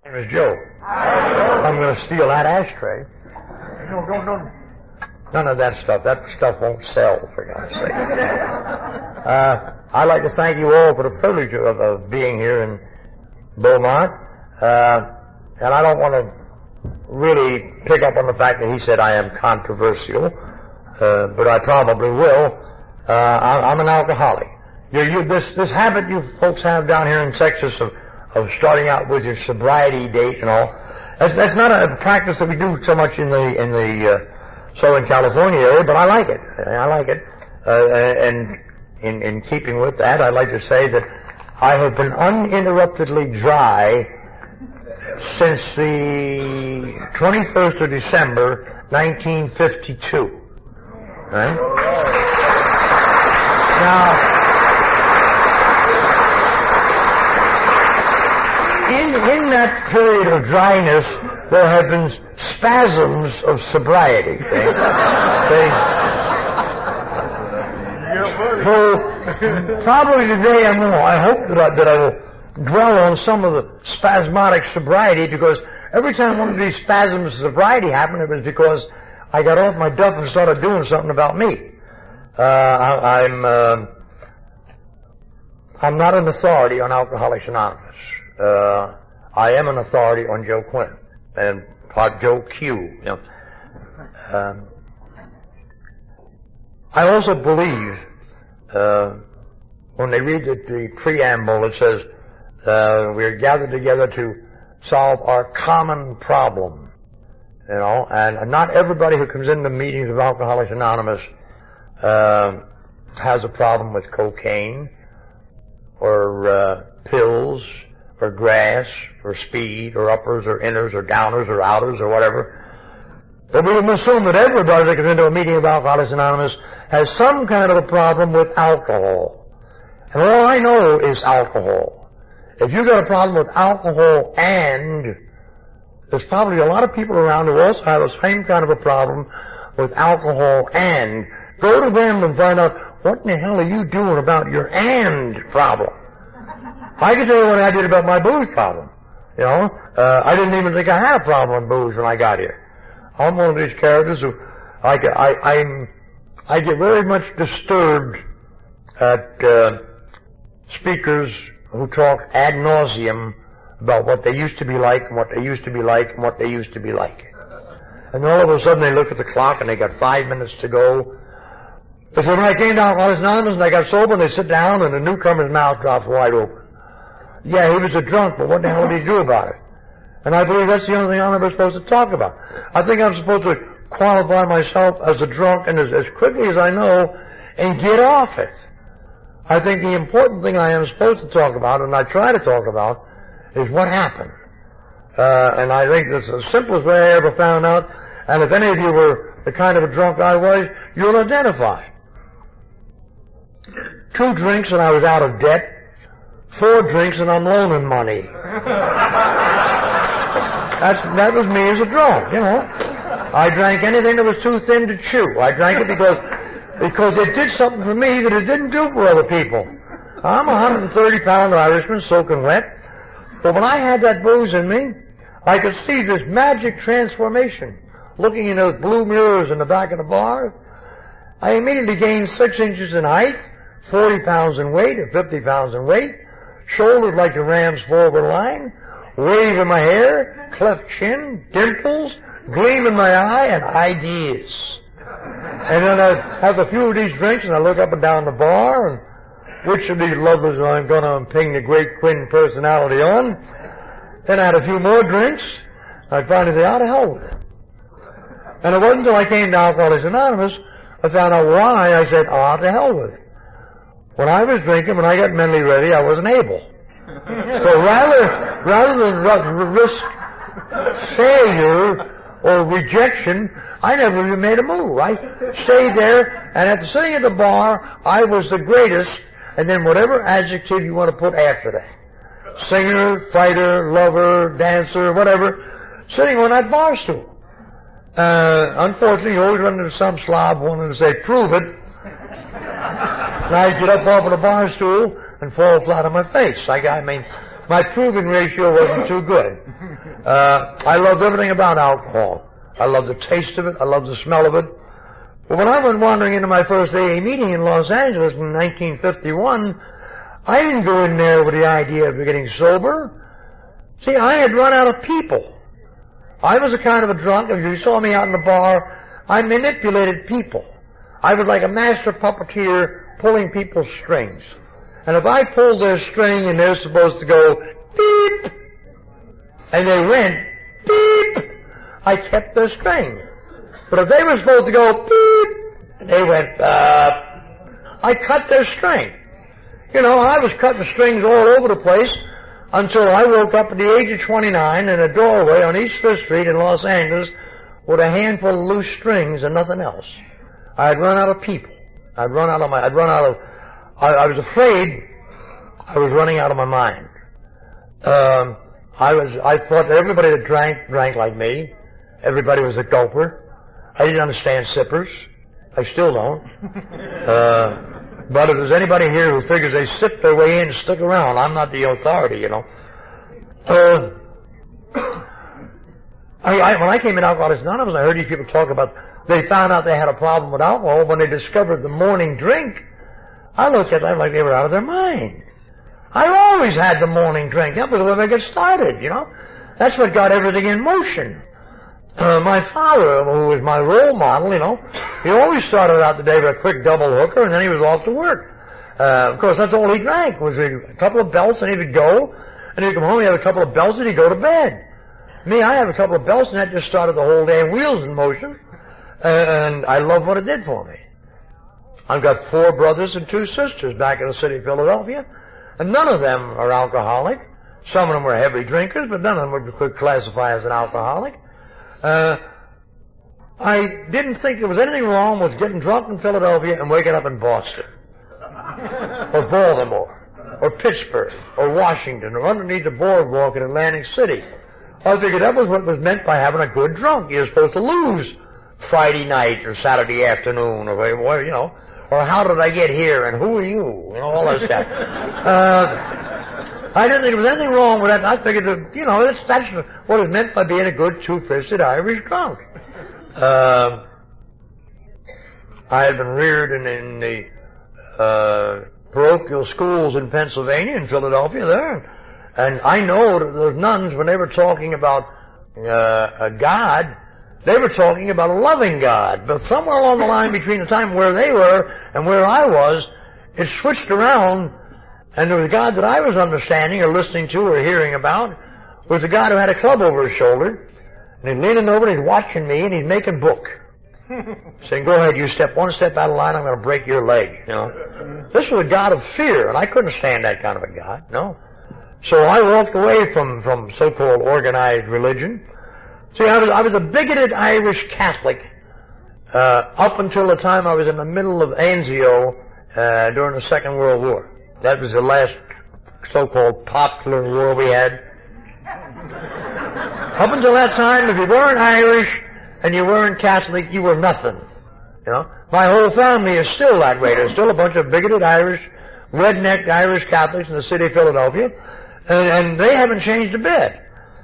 My name is Joe. I'm going to steal that ashtray. No. None of that stuff. That stuff won't sell, for God's sake. I'd like to thank you all for the privilege of being here in Beaumont. And I don't want to really pick up on the fact that he said I am controversial, but I probably will. I'm an alcoholic. This habit you folks have down here in Texas of starting out with your sobriety date and all, that's not a practice that we do so much in the Southern California area, but I like it. And in keeping with that, I'd like to say that I have been uninterruptedly dry since the 21st of December, 1952. Right? Now, in that period of dryness, there have been spasms of sobriety. So probably today I hope that I will dwell on some of the spasmodic sobriety, because every time one of these spasms of sobriety happened, it was because I got off my duff and started doing something about me. I'm not an authority on Alcoholics Anonymous. I am an authority on Joe Quinn and Joe Q. I also believe when they read the preamble, it says we're gathered together to solve our common problem. And not everybody who comes into meetings of Alcoholics Anonymous has a problem with cocaine or pills or grass or speed or uppers or inners or downers or outers or whatever. But we can assume that everybody that comes into a meeting of Alcoholics Anonymous has some kind of a problem with alcohol. And all I know is alcohol. If you've got a problem with alcohol, and there's probably a lot of people around who also have the same kind of a problem with alcohol, and go to them and find out, what in the hell are you doing about your and problem? I can tell you what I did about my booze problem. I didn't even think I had a problem with booze when I got here. I'm one of these characters who I get very much disturbed at speakers who talk ad nauseum about what they used to be like and what they used to be like and what they used to be like. And all of a sudden they look at the clock and they got 5 minutes to go. They said, when I came to Alcoholics Anonymous and I got sober, and they sit down and the newcomer's mouth drops wide open. Yeah, he was a drunk, but what the hell did he do about it? And I believe that's the only thing I'm ever supposed to talk about. I think I'm supposed to qualify myself as a drunk and as quickly as I know and get off it. I think the important thing I am supposed to talk about, and I try to talk about, is what happened. And I think that's the simplest way I ever found out. And if any of you were the kind of a drunk I was, you'll identify. 2 drinks and I was out of debt. 4 drinks and I'm loaning money. That was me as a drunk, I drank anything that was too thin to chew. I drank it because it did something for me that it didn't do for other people. I'm a 130-pound Irishman soaking wet. But when I had that booze in me, I could see this magic transformation. Looking in those blue mirrors in the back of the bar, I immediately gained 6 inches in height, 40 pounds in weight, or 50 pounds in weight, shoulders like the Rams forward line, wave in my hair, cleft chin, dimples, gleam in my eye, and ideas. And then I have a few of these drinks, and I look up and down the bar, and which of these lovers I'm going to ping the great Quinn personality on. Then I had a few more drinks, and I finally say, how the hell with it? And it wasn't until I came to Alcoholics Anonymous, I found out why I said, oh, to hell with it. When I was drinking, when I got mentally ready, I wasn't able. So rather than risk failure or rejection, I never even made a move. I stayed there, and after sitting at the bar, I was the greatest, and then whatever adjective you want to put after that. Singer, fighter, lover, dancer, whatever, sitting on that bar stool. Unfortunately, you always run into some slob wanting to say, prove it. And I get up off of the bar stool and fall flat on my face. I mean, my proving ratio wasn't too good. I loved everything about alcohol. I loved the taste of it. I loved the smell of it. But when I went wandering into my first AA meeting in Los Angeles in 1951, I didn't go in there with the idea of getting sober. See, I had run out of people. I was a kind of a drunk. If you saw me out in the bar, I manipulated people. I was like a master puppeteer pulling people's strings. And if I pulled their string and they're supposed to go beep, and they went beep, I kept their string. But if they were supposed to go beep, and they went I cut their string. You know, I was cutting strings all over the place until I woke up at the age of 29 in a doorway on East Fifth Street in Los Angeles with a handful of loose strings and nothing else. I had run out of people. I was afraid I was running out of my mind. I thought that everybody that drank like me. Everybody was a gulper. I didn't understand sippers. I still don't. But if there's anybody here who figures they sip their way in, stick around. I'm not the authority, you know. When I came in Alcoholics Anonymous, I heard these people talk about they found out they had a problem with alcohol when they discovered the morning drink. I looked at them like they were out of their mind. I always had the morning drink. That was when I got started, you know. That's what got everything in motion. My father, who was my role model, you know, he always started out the day with a quick double hooker, and then he was off to work. Of course, that's all he drank, was a couple of belts, and he would go, and he'd come home, he'd have a couple of belts, and he'd go to bed. Me, I have a couple of belts, and that just started the whole damn wheels in motion, and I love what it did for me. I've got 4 brothers and 2 sisters back in the city of Philadelphia, and none of them are alcoholic. Some of them were heavy drinkers, but none of them would classify as an alcoholic. I didn't think there was anything wrong with getting drunk in Philadelphia and waking up in Boston, or Baltimore, or Pittsburgh, or Washington, or underneath the boardwalk in Atlantic City. I figured that was what was meant by having a good drunk. You're supposed to lose Friday night or Saturday afternoon, or you know, or how did I get here, and who are you, you know, all that stuff. I didn't think there was anything wrong with that. I figured that, you know, that's what is meant by being a good two-fisted Irish drunk. I had been reared in the parochial schools in Pennsylvania, in Philadelphia there, and I know that those nuns, when they were talking about a God, they were talking about a loving God. But somewhere along the line between the time where they were and where I was, it switched around. And the God that I was understanding or listening to or hearing about was a God who had a club over his shoulder, and he's leaning over and he's watching me and he's making book. Saying, go ahead, you step one step out of line, I'm going to break your leg, you know. This was a God of fear, and I couldn't stand that kind of a God, no. So I walked away from so-called organized religion. See, I was a bigoted Irish Catholic up until the time I was in the middle of Anzio during the Second World War. That was the last so-called popular war we had. Up until that time, if you weren't Irish and you weren't Catholic, you were nothing. You know, my whole family is still that way. There's still a bunch of bigoted Irish, red-necked Irish Catholics in the city of Philadelphia, and they haven't changed a bit.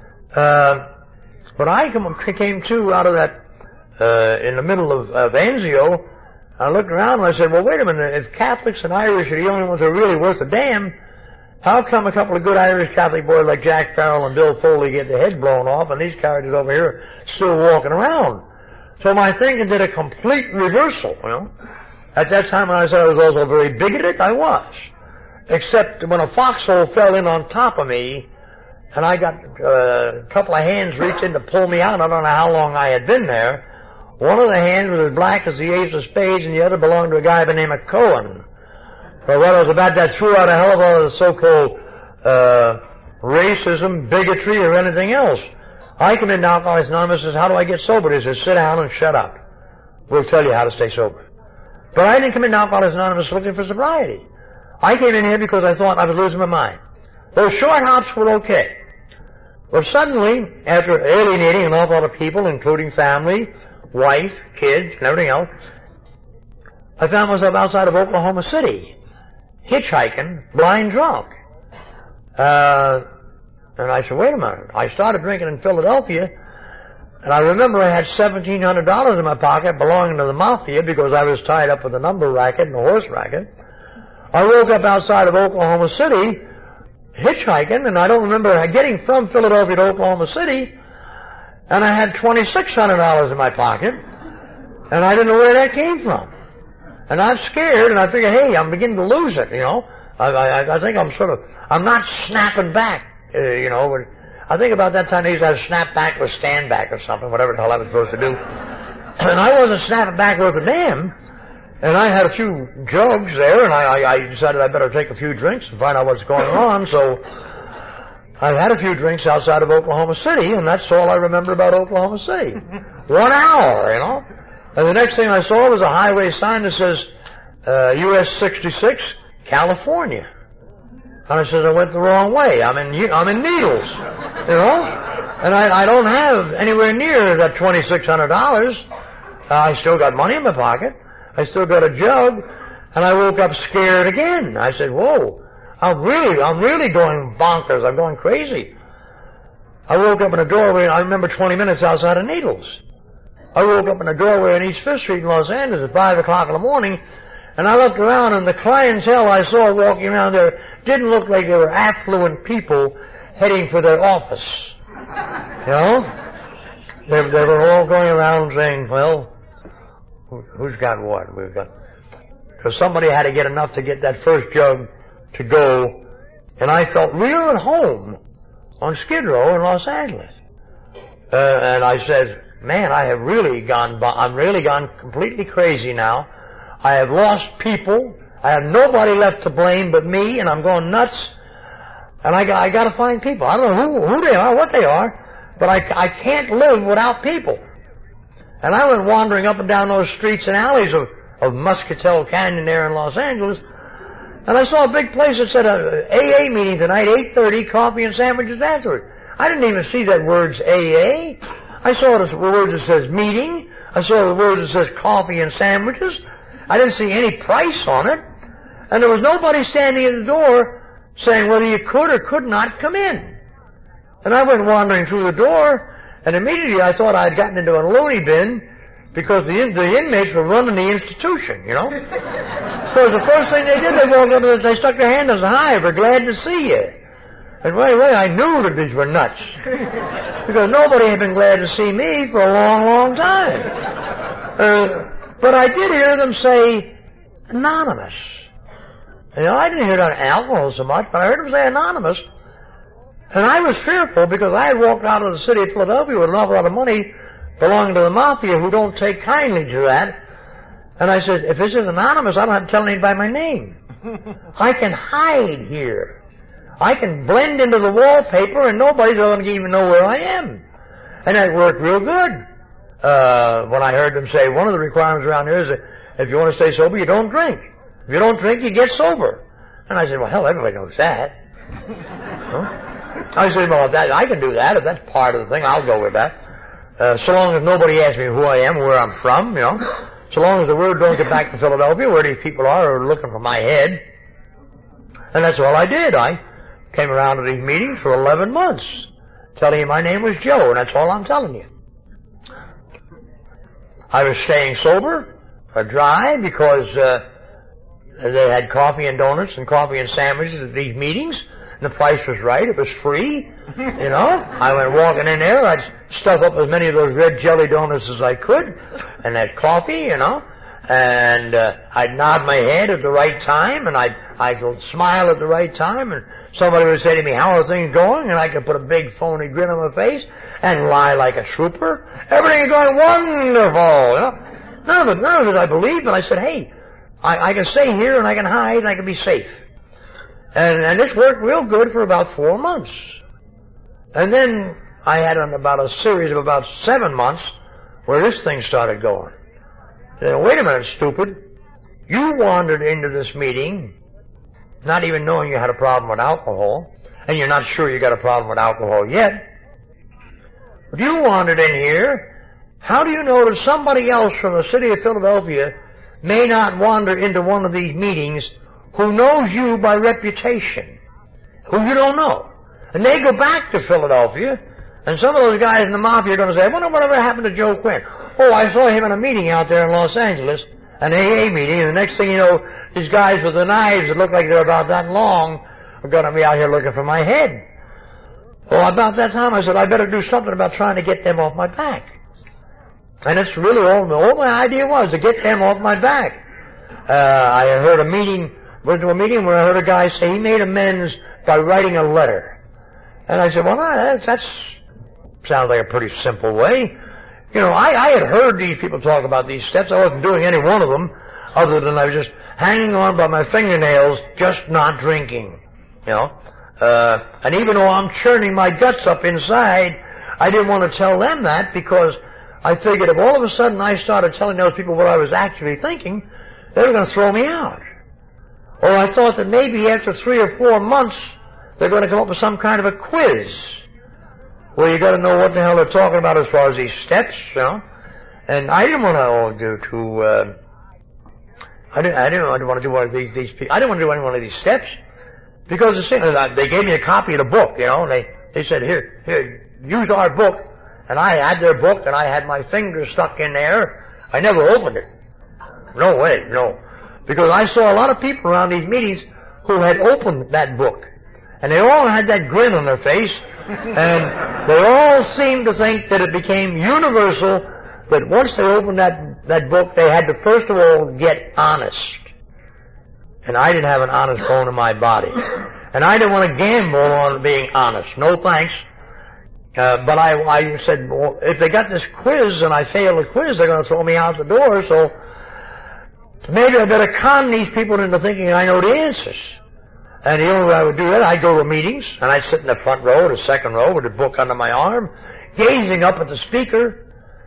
But I came to out of that in the middle of Anzio. I looked around and I said, well, wait a minute, if Catholics and Irish are the only ones that are really worth a damn, how come a couple of good Irish Catholic boys like Jack Farrell and Bill Foley get their head blown off and these characters over here are still walking around? So my thinking did a complete reversal, you know. At that time when I said I was also very bigoted, I was. Except when a foxhole fell in on top of me and I got a couple of hands reached in to pull me out. I don't know how long I had been there. One of the hands was as black as the ace of spades, and the other belonged to a guy by the name of Cohen. But what I was about that threw out a hell of a lot of so-called racism, bigotry, or anything else. I come in to Alcoholics Anonymous and says, how do I get sober? He says, sit down and shut up. We'll tell you how to stay sober. But I didn't come in to Alcoholics Anonymous looking for sobriety. I came in here because I thought I was losing my mind. Those short hops were okay. But suddenly, after alienating an awful lot of people, including family, wife, kids, and everything else, I found myself outside of Oklahoma City, hitchhiking, blind drunk. And I said, wait a minute. I started drinking in Philadelphia, and I remember I had $1,700 in my pocket belonging to the mafia because I was tied up with a number racket and a horse racket. I woke up outside of Oklahoma City hitchhiking, and I don't remember getting from Philadelphia to Oklahoma City, and I had $2,600 in my pocket, and I didn't know where that came from. And I'm scared, and I figure, hey, I'm beginning to lose it, you know. I think I'm not snapping back, you know. I think about that time they used to have snap back with stand back or something, whatever the hell I was supposed to do. And I wasn't snapping back worth a damn. And I had a few jugs there, and I decided I better take a few drinks and find out what's going on. So I had a few drinks outside of Oklahoma City, and that's all I remember about Oklahoma City. 1 hour, you know. And the next thing I saw was a highway sign that says US 66, California. And I said, I went the wrong way. I'm in Needles, you know. And I don't have anywhere near that $2,600. I still got money in my pocket. I still got a jug, and I woke up scared again. I said, whoa, I'm really going bonkers. I'm going crazy. I woke up in a doorway, I remember 20 minutes outside of Needles. I woke up in a doorway on East 5th Street in Los Angeles at 5 o'clock in the morning, and I looked around, and the clientele I saw walking around there didn't look like they were affluent people heading for their office. You know? They were all going around saying, well, who's got what? We've got, because somebody had to get enough to get that first jug to go, and I felt real at home on Skid Row in Los Angeles. And I said, man, I'm really gone completely crazy now. I have lost people. I have nobody left to blame but me, and I'm going nuts. And I got to find people. I don't know who they are, what they are, but I can't live without people. And I went wandering up and down those streets and alleys of Muscatel Canyon there in Los Angeles, and I saw a big place that said AA meeting tonight, 8:30, coffee and sandwiches afterward. I didn't even see that words AA. I saw the words that says meeting. I saw the words that says coffee and sandwiches. I didn't see any price on it. And there was nobody standing at the door saying whether you could or could not come in. And I went wandering through the door, and immediately I thought I'd gotten into a loony bin because the inmates were running the institution, you know. Because the first thing they did, they walked up and they stuck their hand and said, hi, we're glad to see you. And right away I knew that these were nuts. Because nobody had been glad to see me for a long, long time. But I did hear them say anonymous. You know, I didn't hear that alcohol so much, but I heard them say anonymous. And I was fearful because I had walked out of the city of Philadelphia with an awful lot of money belonging to the mafia who don't take kindly to that. And I said, if this is anonymous, I don't have to tell anybody my name. I can hide here. I can blend into the wallpaper and nobody's going to even know where I am. And that worked real good. When I heard them say one of the requirements around here is that if you want to stay sober, you don't drink. If you don't drink, you get sober. And I said, well, hell, everybody knows that. Huh? I said, well, I can do that. If that's part of the thing, I'll go with that. So long as nobody asks me who I am or where I'm from, you know. So long as the word don't get back to Philadelphia where these people are looking for my head. And that's all I did. I came around to these meetings for 11 months telling you my name was Joe, and that's all I'm telling you. I was staying sober, dry, because they had coffee and donuts and coffee and sandwiches at these meetings. And the price was right. It was free. You know, I went walking in there. I'd stuff up as many of those red jelly donuts as I could, and that coffee, you know. And I'd nod my head at the right time, and I'd smile at the right time, and somebody would say to me, how are things going? And I could put a big phony grin on my face and lie like a trooper. Everything is going wonderful. You know? None of it I believed, but I said, hey, I can stay here and I can hide and I can be safe. And this worked real good for about 4 months. And then I had a series of about 7 months where this thing started going. Said, wait a minute, stupid. You wandered into this meeting not even knowing you had a problem with alcohol, and you're not sure you got a problem with alcohol yet. But you wandered in here. How do you know that somebody else from the city of Philadelphia may not wander into one of these meetings who knows you by reputation, who you don't know? And they go back to Philadelphia, and some of those guys in the mafia are going to say, I wonder whatever happened to Joe Quinn. Oh, I saw him in a meeting out there in Los Angeles, an AA meeting, and the next thing you know, these guys with the knives that look like they're about that long are going to be out here looking for my head. Well, about that time I said, I better do something about trying to get them off my back. And it's really all my idea was, to get them off my back. I heard went to a meeting where I heard a guy say he made amends by writing a letter. And I said, well, that sounds like a pretty simple way. You know, I had heard these people talk about these steps. I wasn't doing any one of them, other than I was just hanging on by my fingernails, just not drinking. You know? And even though I'm churning my guts up inside, I didn't want to tell them that, because I figured if all of a sudden I started telling those people what I was actually thinking, they were going to throw me out. Or I thought that maybe after 3 or 4 months, they're going to come up with some kind of a quiz where you got to know what the hell they're talking about as far as these steps, you know. And I didn't want to do one of these people. I didn't want to do any one of these steps, because they gave me a copy of the book, you know, and they said, here, use our book. And I had their book, and I had my finger stuck in there. I never opened it. No way, no. Because I saw a lot of people around these meetings who had opened that book. And they all had that grin on their face. And they all seemed to think that it became universal that once they opened that book, they had to first of all get honest. And I didn't have an honest bone in my body. And I didn't want to gamble on being honest. No thanks. But I said, well, if they got this quiz and I fail the quiz, they're going to throw me out the door, so maybe I better con these people into thinking I know the answers. And the only way I would do that, I'd go to meetings, and I'd sit in the front row or the second row with a book under my arm, gazing up at the speaker.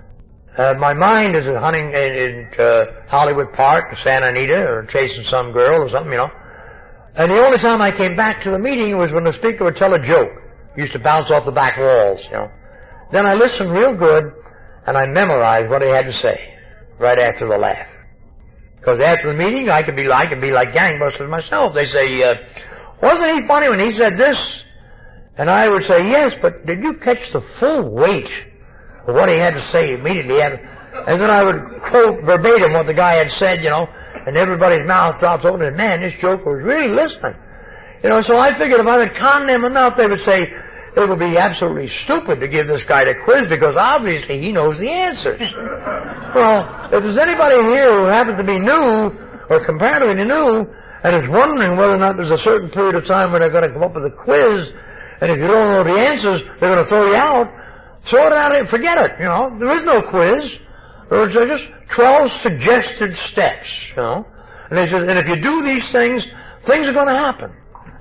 My mind is hunting in Hollywood Park or Santa Anita or chasing some girl or something, you know. And the only time I came back to the meeting was when the speaker would tell a joke. Used to bounce off the back walls, you know. Then I listened real good, and I memorized what he had to say right after the laugh. Because after the meeting, I could be like gangbusters myself. They say, wasn't he funny when he said this? And I would say, yes, but did you catch the full weight of what he had to say immediately? And then I would quote verbatim what the guy had said, you know, and everybody's mouth drops open, and man, this joker was really listening. You know, so I figured if I would con them enough, they would say it would be absolutely stupid to give this guy the quiz, because obviously he knows the answers. Well, if there's anybody here who happens to be new, or comparatively new, and is wondering whether or not there's a certain period of time when they're going to come up with a quiz, and if you don't know the answers, they're going to throw you out, throw it out and forget it, you know. There is no quiz. There are just 12 suggested steps, you know. And they says, and if you do these things, things are going to happen.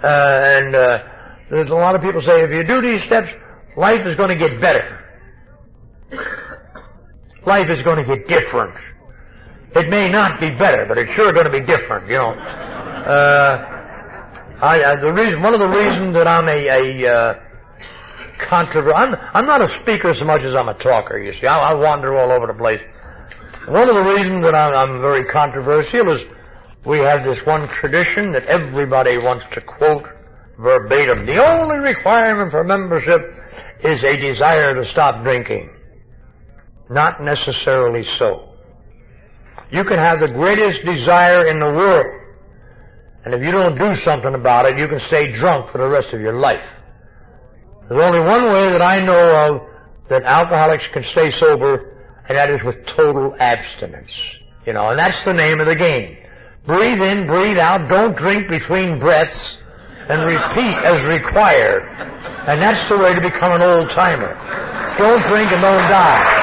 There's a lot of people say, if you do these steps, life is going to get better. Life is going to get different. It may not be better, but it's sure going to be different, you know. One of the reasons that I'm I'm not a speaker so much as I'm a talker, you see. I wander all over the place. One of the reasons that I'm very controversial is we have this one tradition that everybody wants to quote verbatim. The only requirement for membership is a desire to stop drinking. Not necessarily so. You can have the greatest desire in the world, and if you don't do something about it, you can stay drunk for the rest of your life. There's only one way that I know of that alcoholics can stay sober, and that is with total abstinence. You know, and that's the name of the game. Breathe in, breathe out, don't drink between breaths, and repeat as required. And that's the way to become an old-timer. Don't drink and don't die.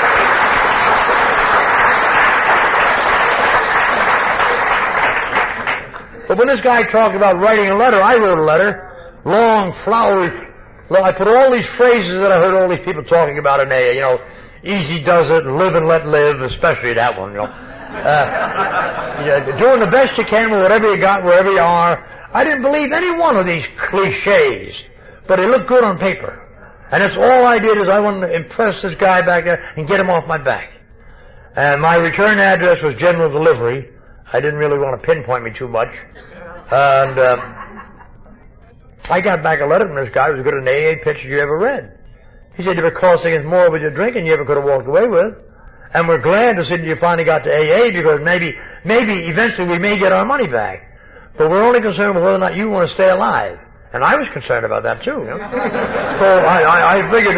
But when this guy talked about writing a letter, I wrote a letter, long, flowery. I put all these phrases that I heard all these people talking about in AA, you know, easy does it, live and let live, especially that one, you know. Doing the best you can with whatever you got, wherever you are. I didn't believe any one of these cliches, but it looked good on paper. And that's all I did, is I wanted to impress this guy back there and get him off my back. And my return address was General Delivery. I didn't really want to pinpoint me too much. And I got back a letter from this guy who was as good an AA pitcher you ever read. He said you were costing us more with your drinking than you ever could have walked away with. And we're glad to see that you finally got to AA because maybe eventually we may get our money back. But we're only concerned with whether or not you want to stay alive. And I was concerned about that too. So I figured,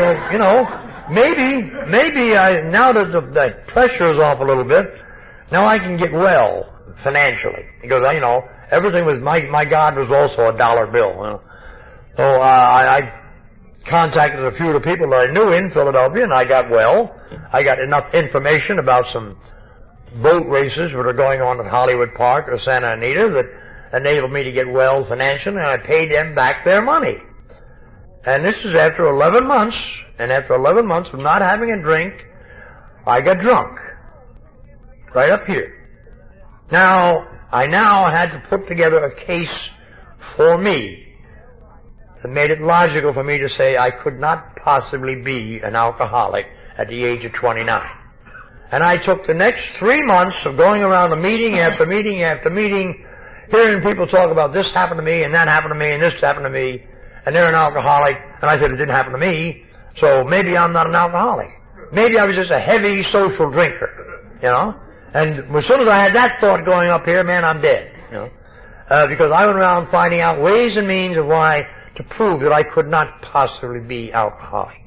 maybe now that the pressure is off a little bit, now I can get well financially. Because, everything was, my God was also a dollar bill. So I contacted a few of the people that I knew in Philadelphia, and I got well. I got enough information about some boat races that are going on at Hollywood Park or Santa Anita that enabled me to get well financially, and I paid them back their money. And this is after 11 months, and after 11 months of not having a drink, I got drunk. Right up here. Now, I had to put together a case for me that made it logical for me to say I could not possibly be an alcoholic at the age of 29. And I took the next 3 months of going around to meeting after meeting after meeting, hearing people talk about this happened to me and that happened to me and this happened to me, and they're an alcoholic, and I said it didn't happen to me, so maybe I'm not an alcoholic. Maybe I was just a heavy social drinker, And as soon as I had that thought going up here, man, I'm dead, because I went around finding out ways and means of why to prove that I could not possibly be alcoholic.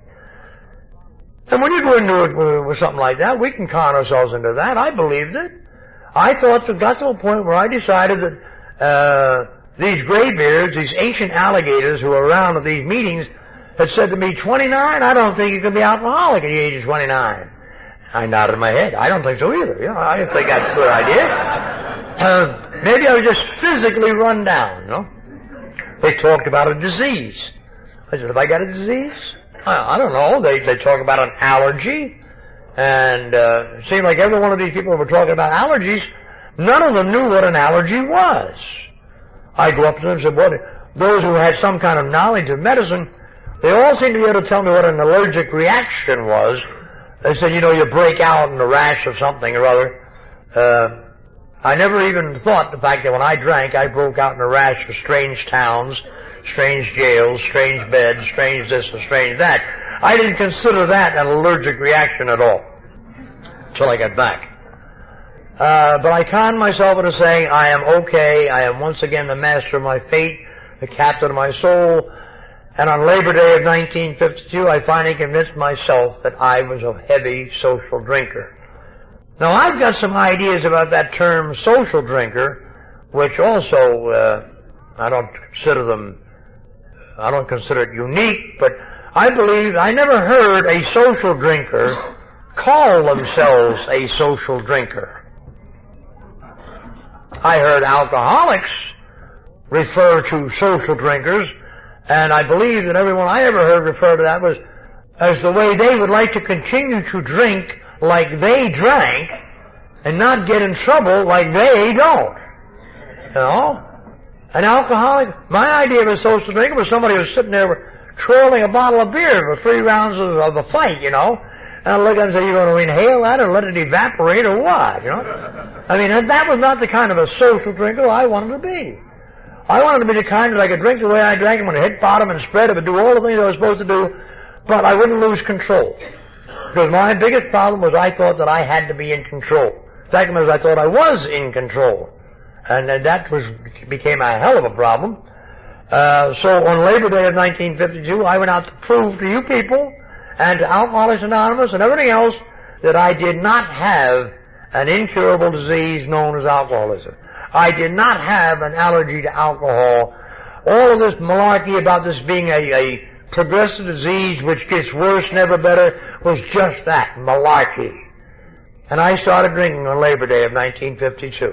And when you go into it with something like that, we can con ourselves into that. I believed it. I thought it got to a point where I decided that these graybeards, these ancient alligators who were around at these meetings, had said to me, 29, I don't think you can be alcoholic at the age of 29. I nodded my head. I don't think so either. I think that's a good idea. Maybe I was just physically run down, They talked about a disease. I said, have I got a disease? I don't know. They talk about an allergy. And it seemed like every one of these people who were talking about allergies, none of them knew what an allergy was. I go up to them and said, those who had some kind of knowledge of medicine, they all seemed to be able to tell me what an allergic reaction was. They said, you break out in a rash of something or other. I never even thought the fact that when I drank, I broke out in a rash of strange towns, strange jails, strange beds, strange this and strange that. I didn't consider that an allergic reaction at all until I got back. But I conned myself into saying, I am okay. I am once again the master of my fate, the captain of my soul. And on Labor Day of 1952, I finally convinced myself that I was a heavy social drinker. Now, I've got some ideas about that term social drinker, which also, I don't consider it unique, but I never heard a social drinker call themselves a social drinker. I heard alcoholics refer to social drinkers, and I believe that everyone I ever heard refer to that was as the way they would like to continue to drink like they drank and not get in trouble like they don't. An alcoholic, my idea of a social drinker was somebody who was sitting there twirling a bottle of beer for 3 rounds of a fight, And I look at him and say, you going to inhale that or let it evaporate or what, that was not the kind of a social drinker I wanted to be. I wanted to be the kind that I could drink the way I drank, I'm going to hit bottom and spread, I would do all the things I was supposed to do, but I wouldn't lose control. Because my biggest problem was I thought that I had to be in control. The second was I thought I was in control. And that became a hell of a problem. So on Labor Day of 1952, I went out to prove to you people and to Alcoholics Anonymous and everything else that I did not have an incurable disease known as alcoholism. I did not have an allergy to alcohol. All of this malarkey about this being a progressive disease which gets worse, never better, was just that, malarkey. And I started drinking on Labor Day of 1952.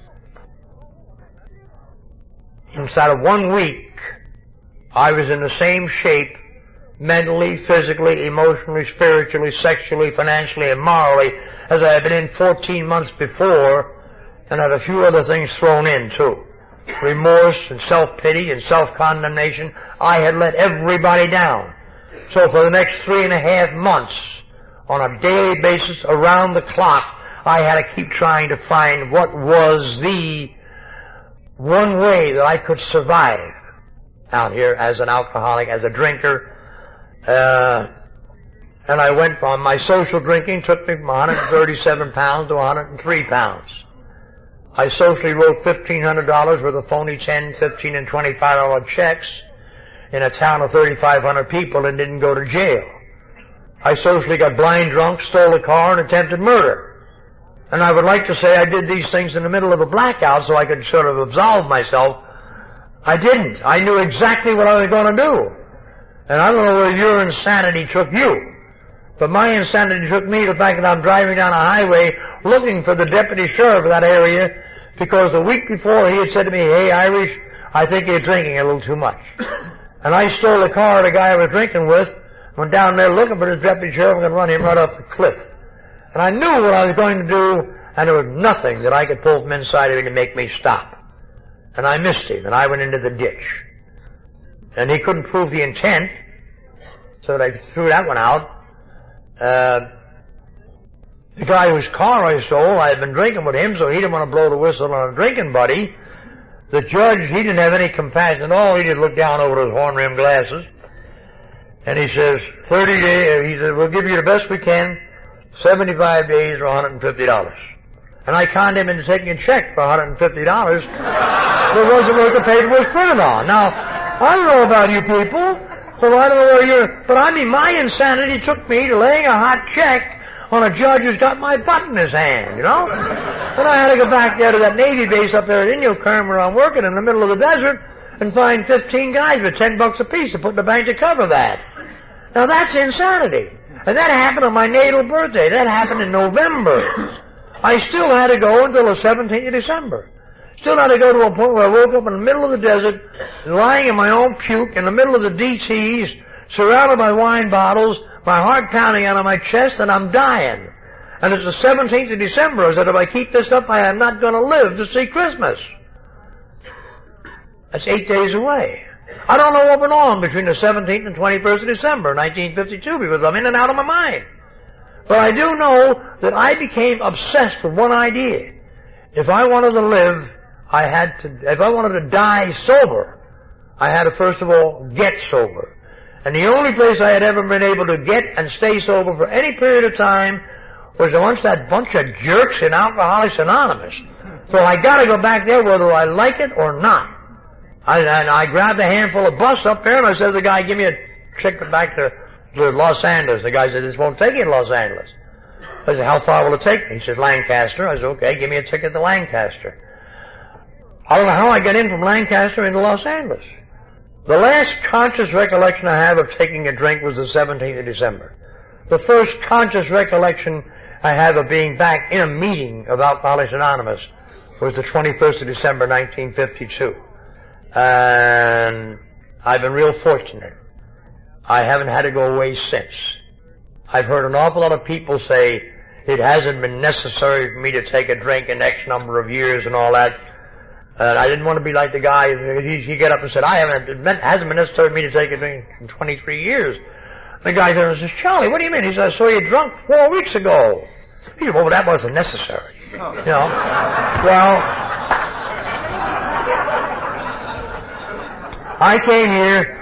Inside of 1 week, I was in the same shape mentally, physically, emotionally, spiritually, sexually, financially, and morally as I had been in 14 months before, and had a few other things thrown in too. Remorse and self-pity and self-condemnation. I had let everybody down. So for the next 3.5 months, on a daily basis, around the clock, I had to keep trying to find what was the one way that I could survive. out here as an alcoholic, as a drinker. And I went from my social drinking took me from 137 pounds to 103 pounds. I socially wrote $1,500 worth of phony $10, $15, and $25 checks in a town of 3,500 people and didn't go to jail. I socially got blind drunk, stole a car, and attempted murder. And I would like to say I did these things in the middle of a blackout so I could sort of absolve myself. I didn't. I knew exactly what I was going to do. And I don't know where your insanity took you. But my insanity took me to the fact that I'm driving down a highway looking for the deputy sheriff of that area because the week before he had said to me, "Hey, Irish, I think you're drinking a little too much." And I stole the car of the guy I was drinking with, went down there looking for the deputy sheriff and run him right off the cliff. And I knew what I was going to do, and there was nothing that I could pull from inside of me to make me stop. And I missed him, and I went into the ditch. And he couldn't prove the intent, so I threw that one out. The guy whose car I stole, I had been drinking with him, so he didn't want to blow the whistle on a drinking buddy. The judge, he didn't have any compassion at all. He just looked down over his horn-rimmed glasses. And he says, 30 days, he says, we'll give you the best we can, 75 days or $150. And I conned him into taking a check for $150 that wasn't what the paper was printed on. Now, I don't know about you people, but I don't know where you're, but I mean, my insanity took me to laying a hot check on a judge who's got my butt in his hand, you know? Then I had to go back there to that Navy base up there at Inyokarm where I'm working in the middle of the desert and find 15 guys with $10 apiece to put in the bank to cover that. Now that's insanity. And that happened on my natal birthday. That happened in November. I still had to go until the 17th of December. Still had to go to a point where I woke up in the middle of the desert, lying in my own puke, in the middle of the DTs, surrounded by wine bottles, my heart pounding out of my chest, and I'm dying. And it's the 17th of December. I said, if I keep this up, I am not going to live to see Christmas. That's 8 days away. I don't know what went on between the 17th and 21st of December, 1952, because I'm in and out of my mind. But I do know that I became obsessed with one idea. If I wanted to live, if I wanted to die sober, I had to first of all get sober. And the only place I had ever been able to get and stay sober for any period of time was amongst that bunch of jerks in Alcoholics Anonymous. So I gotta go back there whether I like it or not. I grabbed a handful of bus up there and I said to the guy, give me a ticket back to Los Angeles. The guy said, this won't take you to Los Angeles. I said, how far will it take me? He said, Lancaster. I said, okay, give me a ticket to Lancaster. I don't know how I got in from Lancaster into Los Angeles. The last conscious recollection I have of taking a drink was the 17th of December. The first conscious recollection I have of being back in a meeting of Alcoholics Anonymous was the 21st of December, 1952. And I've been real fortunate. I haven't had to go away since. I've heard an awful lot of people say it hasn't been necessary for me to take a drink in X number of years and all that. And I didn't want to be like the guy, he got up and said, it hasn't been necessary for me to take a drink in 23 years. The guy there says, Charlie, what do you mean? He said, I saw you drunk 4 weeks ago. He said, well, that wasn't necessary. You know, well, I came here,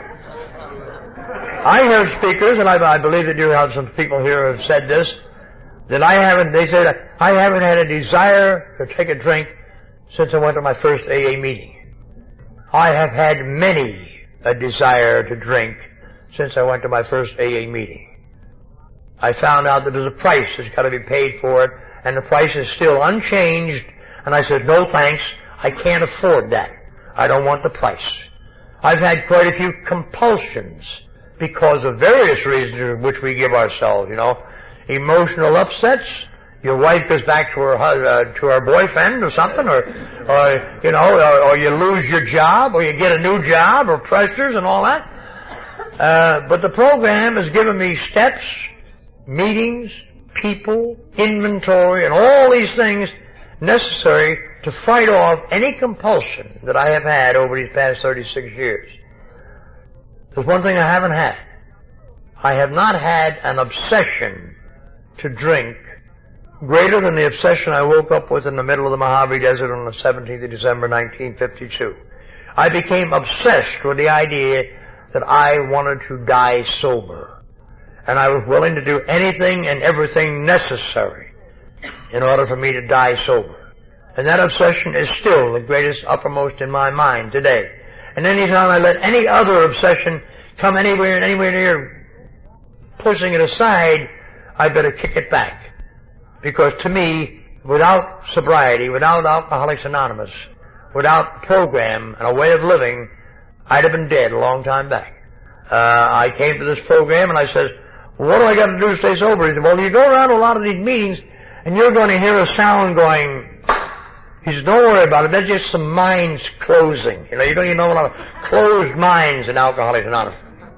I heard speakers, and I believe that you have some people here who have said this, that they said, I haven't had a desire to take a drink since I went to my first AA meeting. I have had many a desire to drink since I went to my first AA meeting. I found out that there's a price that's got to be paid for it, and the price is still unchanged, and I said, no thanks, I can't afford that. I don't want the price. I've had quite a few compulsions because of various reasons which we give ourselves, you know. Emotional upsets. Your wife goes back to her boyfriend or something, or you lose your job, or you get a new job, or pressures and all that. But the program has given me steps, meetings, people, inventory, and all these things necessary to fight off any compulsion that I have had over these past 36 years. There's one thing I haven't had. I have not had an obsession to drink greater than the obsession I woke up with in the middle of the Mojave Desert on the 17th of December, 1952. I became obsessed with the idea that I wanted to die sober. And I was willing to do anything and everything necessary in order for me to die sober. And that obsession is still the greatest uppermost in my mind today. And any time I let any other obsession come anywhere near pushing it aside, I better kick it back. Because to me, without sobriety, without Alcoholics Anonymous, without program and a way of living, I'd have been dead a long time back. I came to this program and I said, what do I got to do to stay sober? He said, well, you go around to a lot of these meetings and you're going to hear a sound going. He said, don't worry about it. That's just some minds closing. You know, you're going to know a lot of closed minds in Alcoholics Anonymous.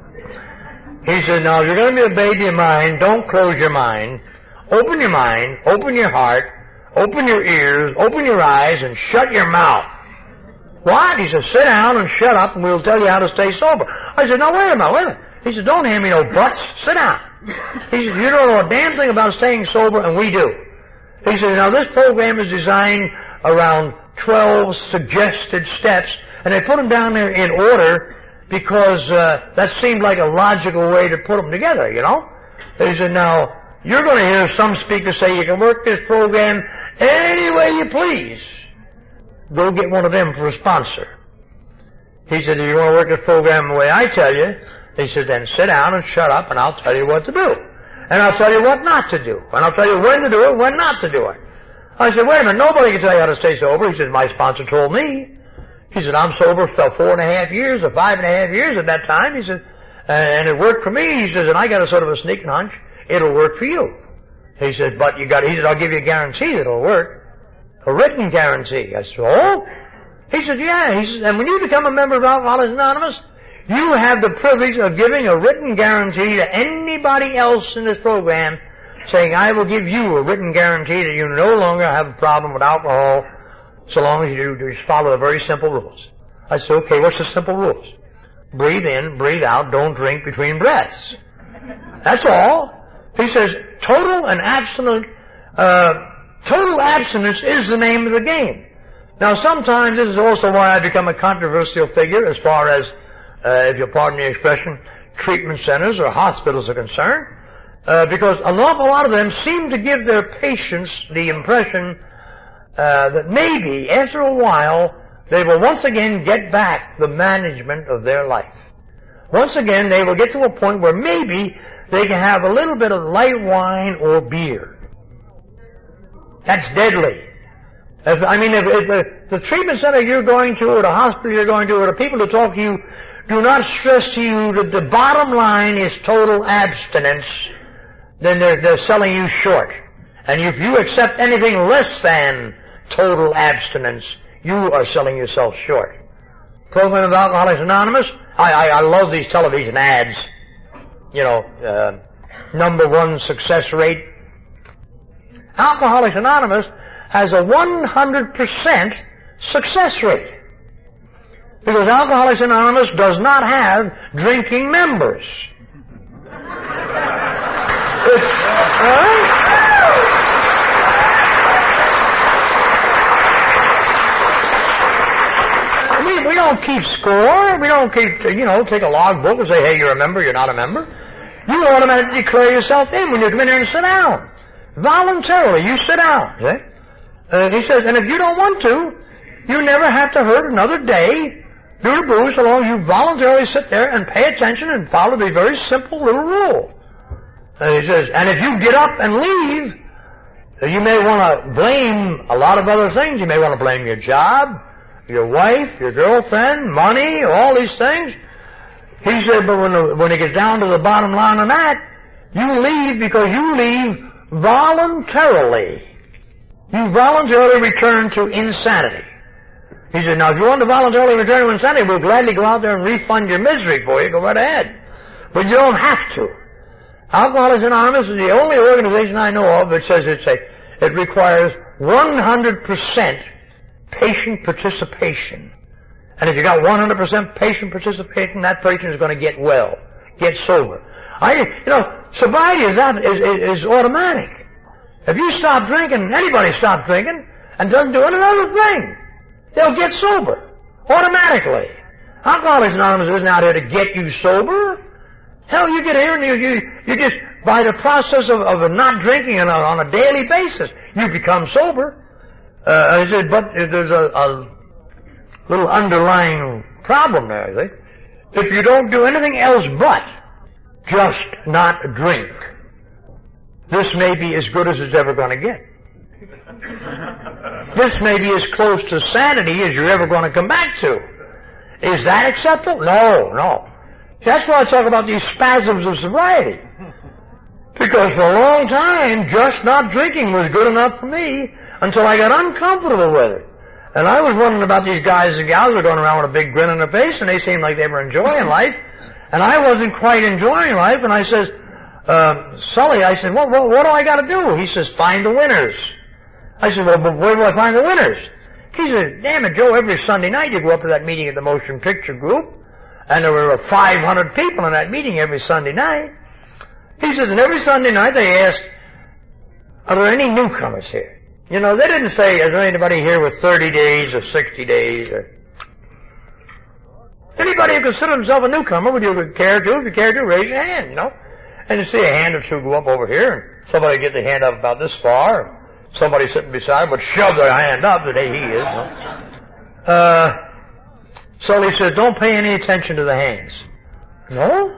He said, now, if you're going to be a baby of mind, don't close your mind. Open your mind, open your heart, open your ears, open your eyes, and shut your mouth. What? He said, sit down and shut up, and we'll tell you how to stay sober. I said, no, wait a minute. He said, don't hand me no buts. Sit down. He said, you don't know a damn thing about staying sober, and we do. He said, now, this program is designed around 12 suggested steps, and they put them down there in order because that seemed like a logical way to put them together, you know. He said, now, you're going to hear some speakers say you can work this program any way you please. Go get one of them for a sponsor. He said, if you want to work this program the way I tell you, he said, then sit down and shut up and I'll tell you what to do. And I'll tell you what not to do. And I'll tell you when to do it, when not to do it. I said, wait a minute, nobody can tell you how to stay sober. He said, my sponsor told me. He said, I'm sober for 4.5 years or 5.5 years at that time. He said, and it worked for me. He says, and I got a sort of a sneaking hunch. It'll work for you. He said, but he said, I'll give you a guarantee that it'll work. A written guarantee. I said, oh? He said, yeah. He said, and when you become a member of Alcoholics Anonymous, you have the privilege of giving a written guarantee to anybody else in this program, saying, I will give you a written guarantee that you no longer have a problem with alcohol so long as you just follow the very simple rules. I said, okay, what's the simple rules? Breathe in, breathe out, don't drink between breaths. That's all. He says, total abstinence is the name of the game. Now, sometimes this is also why I become a controversial figure as far as, if you'll pardon the expression, treatment centers or hospitals are concerned, because an awful lot of them seem to give their patients the impression that maybe, after a while, they will once again get back the management of their life. Once again, they will get to a point where maybe they can have a little bit of light wine or beer. That's deadly. If the treatment center you're going to, or the hospital you're going to, or the people who talk to you, do not stress to you that the bottom line is total abstinence, then they're selling you short. And if you accept anything less than total abstinence, you are selling yourself short. Program of Alcoholics Anonymous, I love these television ads. You know, #1 success rate. Alcoholics Anonymous has a 100% success rate. Because Alcoholics Anonymous does not have drinking members. We don't keep score. We don't keep, take a log book and say, hey, you're a member, you're not a member. You automatically declare yourself in when you come in here and sit down. Voluntarily, you sit down. See? He says, and if you don't want to, you never have to hurt another day do the booze so long as you voluntarily sit there and pay attention and follow the very simple little rule. And he says, and if you get up and leave, you may want to blame a lot of other things. You may want to blame your job, your wife, your girlfriend, money, all these things. He said, but when it gets down to the bottom line on that, you leave because you leave voluntarily. You voluntarily return to insanity. He said, now if you want to voluntarily return to insanity, we'll gladly go out there and refund your misery for you. Go right ahead. But you don't have to. Alcoholics Anonymous is the only organization I know of that says it requires 100% patient participation. And if you got 100% patient participation, that patient is going to get well, get sober. Sobriety is automatic. If you stop drinking, anybody stops drinking and doesn't do another thing, they'll get sober. Automatically. Alcoholics Anonymous isn't out here to get you sober. Hell, you get here and you just, by the process of not drinking on a daily basis, you become sober. I said, but there's a little underlying problem there, see? If you don't do anything else but just not drink, this may be as good as it's ever going to get. This may be as close to sanity as you're ever going to come back to. Is that acceptable? No. That's why I talk about these spasms of sobriety. Because for a long time, just not drinking was good enough for me until I got uncomfortable with it. And I was wondering about these guys and gals who were going around with a big grin on their face, and they seemed like they were enjoying life. And I wasn't quite enjoying life, and I says, Sully, I said, what do I got to do? He says, find the winners. I said, well, but where do I find the winners? He said, damn it, Joe, every Sunday night you go up to that meeting at the Motion Picture Group, and there were 500 people in that meeting every Sunday night. He says, and every Sunday night they ask, are there any newcomers here? You know, they didn't say, is there anybody here with 30 days or 60 days or... Anybody who considers himself a newcomer, would you care to? If you care to, raise your hand, you know. And you see a hand or two go up over here, and somebody get their hand up about this far, and somebody sitting beside would shove their hand up, the day he is, you know. So he said, don't pay any attention to the hands. No?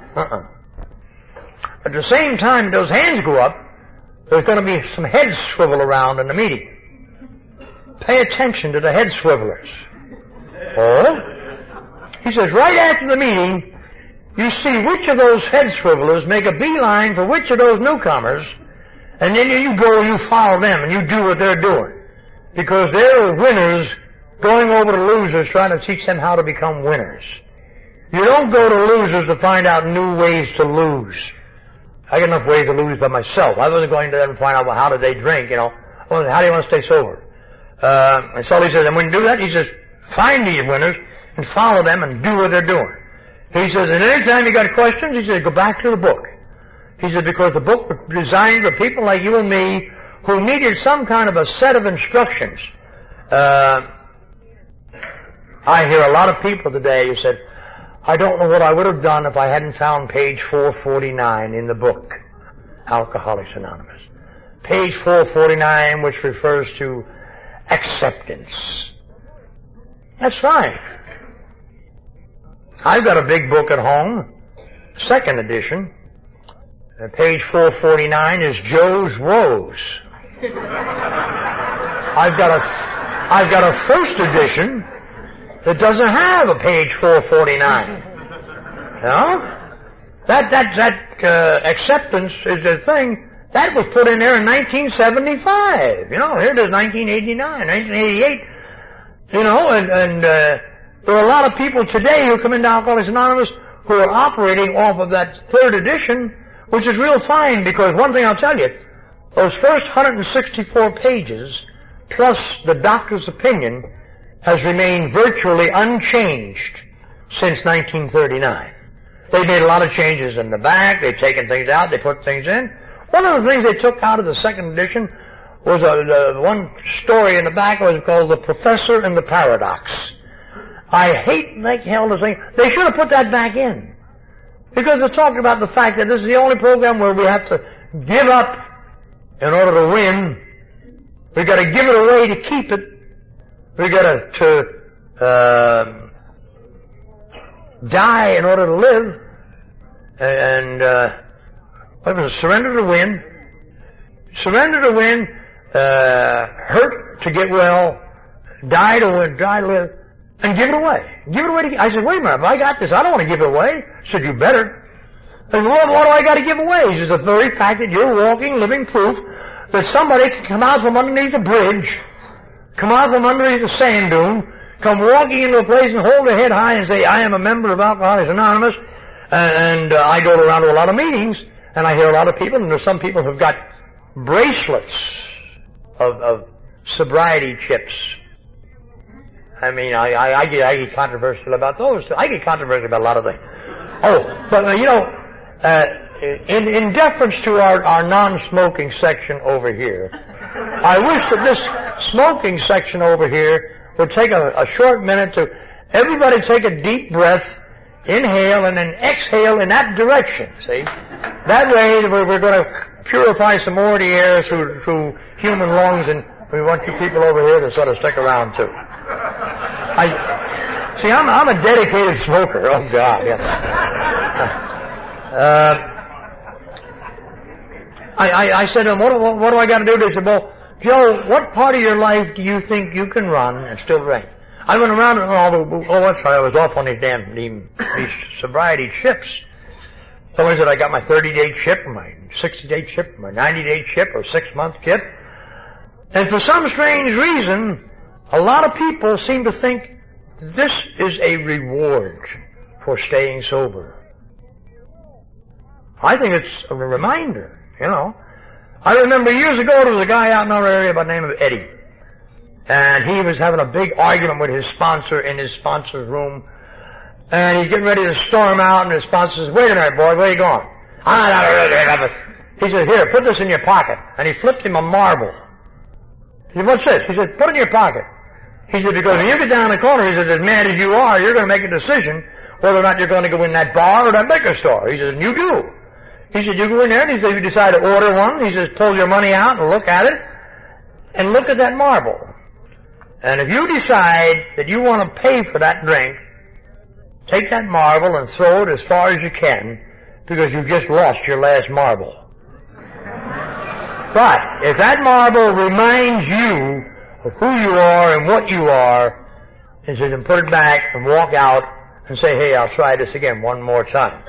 At the same time those hands go up, there's going to be some heads swivel around in the meeting. Pay attention to the head swivelers. Oh? He says, right after the meeting, you see which of those head swivelers make a beeline for which of those newcomers, and then you go and you follow them and you do what they're doing. Because they're winners going over to losers trying to teach them how to become winners. You don't go to losers to find out new ways to lose. I got enough ways to lose by myself. I wasn't going to them to find out, well, how do they drink, you know. Well, how do you want to stay sober? And so he says, and when you do that, he says, find these winners and follow them and do what they're doing. He says, and anytime you got questions, he says, go back to the book. He said, because the book was designed for people like you and me who needed some kind of a set of instructions. I hear a lot of people today who said, I don't know what I would have done if I hadn't found page 449 in the book, Alcoholics Anonymous. Page 449, which refers to acceptance. That's fine. I've got a big book at home, second edition. Page 449 is Joe's Woes. I've got a first edition that doesn't have a page 449. You know? That acceptance is the thing that was put in there in 1975. You know, here it is 1989, 1988. You know, and there are a lot of people today who come into Alcoholics Anonymous who are operating off of that third edition, which is real fine, because one thing I'll tell you, those first 164 pages, plus the doctor's opinion, has remained virtually unchanged since 1939. They made a lot of changes in the back, they've taken things out, they put things in. One of the things they took out of the second edition was one story in the back was called The Professor and the Paradox. I hate like hell to say, they should have put that back in. Because they're talking about the fact that this is the only program where we have to give up in order to win. We've got to give it away to keep it. We've got to die in order to live. And what was it? Surrender to win. Surrender to win. Hurt to get well. Die to win. Die to live. And give it away. Give it away. I said, wait a minute, if I got this, I don't want to give it away. I said, you better. I said, well, what do I got to give away? He says, the very fact that you're walking, living proof that somebody can come out from underneath a bridge, come out from underneath a sand dune, come walking into a place and hold their head high and say, I am a member of Alcoholics Anonymous, and I go around to a lot of meetings, and I hear a lot of people, and there's some people who've got bracelets of sobriety chips. I mean, I get controversial about those. I get controversial about a lot of things. Oh, but you know, in deference to our non-smoking section over here, I wish that this smoking section over here would take a short minute to Everybody take a deep breath, inhale, and then exhale in that direction, see? That way we're going to purify some more of the air through human lungs, and we want you people over here to sort of stick around too. I'm a dedicated smoker. Oh God, yeah. I said to him, what do I got to do? They said, well, Joe, what part of your life do you think you can run and still drink? I went around and that's right, I was off on these sobriety chips. Somebody said I got my 30-day chip, my 60-day chip, my 90-day chip, or 6-month chip. And for some strange reason, a lot of people seem to think this is a reward for staying sober. I think it's a reminder, you know. I remember years ago there was a guy out in our area by the name of Eddie. And he was having a big argument with his sponsor in his sponsor's room. And he's getting ready to storm out, and his sponsor says, wait a minute, boy, where are you going? He said, here, put this in your pocket. And he flipped him a marble. He said, what's this? He said, put it in your pocket. He said, because when you get down the corner, he says, as mad as you are, you're going to make a decision whether or not you're going to go in that bar or that liquor store. He said, and you do. He said, you go in there, and he said, you decide to order one. He says, pull your money out and look at it, and look at that marble. And if you decide that you want to pay for that drink, take that marble and throw it as far as you can, because you've just lost your last marble. But if that marble reminds you of who you are and what you are, he said, then put it back and walk out and say, hey, I'll try this again one more time.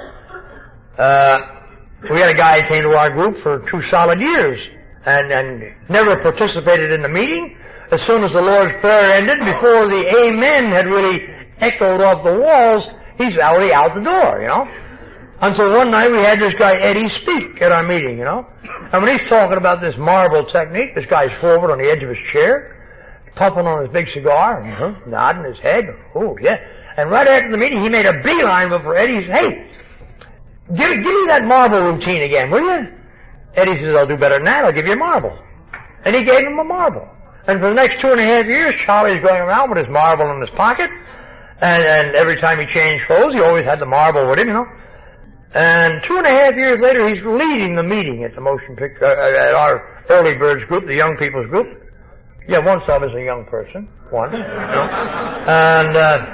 We had a guy who came to our group for 2 solid years and never participated in the meeting. As soon as the Lord's Prayer ended, before the amen had really echoed off the walls, he's already out the door, you know. Until one night we had this guy Eddie speak at our meeting, you know. And when he's talking about this marble technique, this guy's forward on the edge of his chair, puffing on his big cigar, nodding his head. Oh, yeah. And right after the meeting, he made a beeline for Eddie. He said, hey, give me that marble routine again, will you? Eddie says, I'll do better than that. I'll give you a marble. And he gave him a marble. And for the next 2.5 years, Charlie's going around with his marble in his pocket. And every time he changed clothes, he always had the marble with him, you know. And 2.5 years later, he's leading the meeting at the motion picture, at our early birds group, the young people's group. Yeah, once I was a young person. Once. You know. And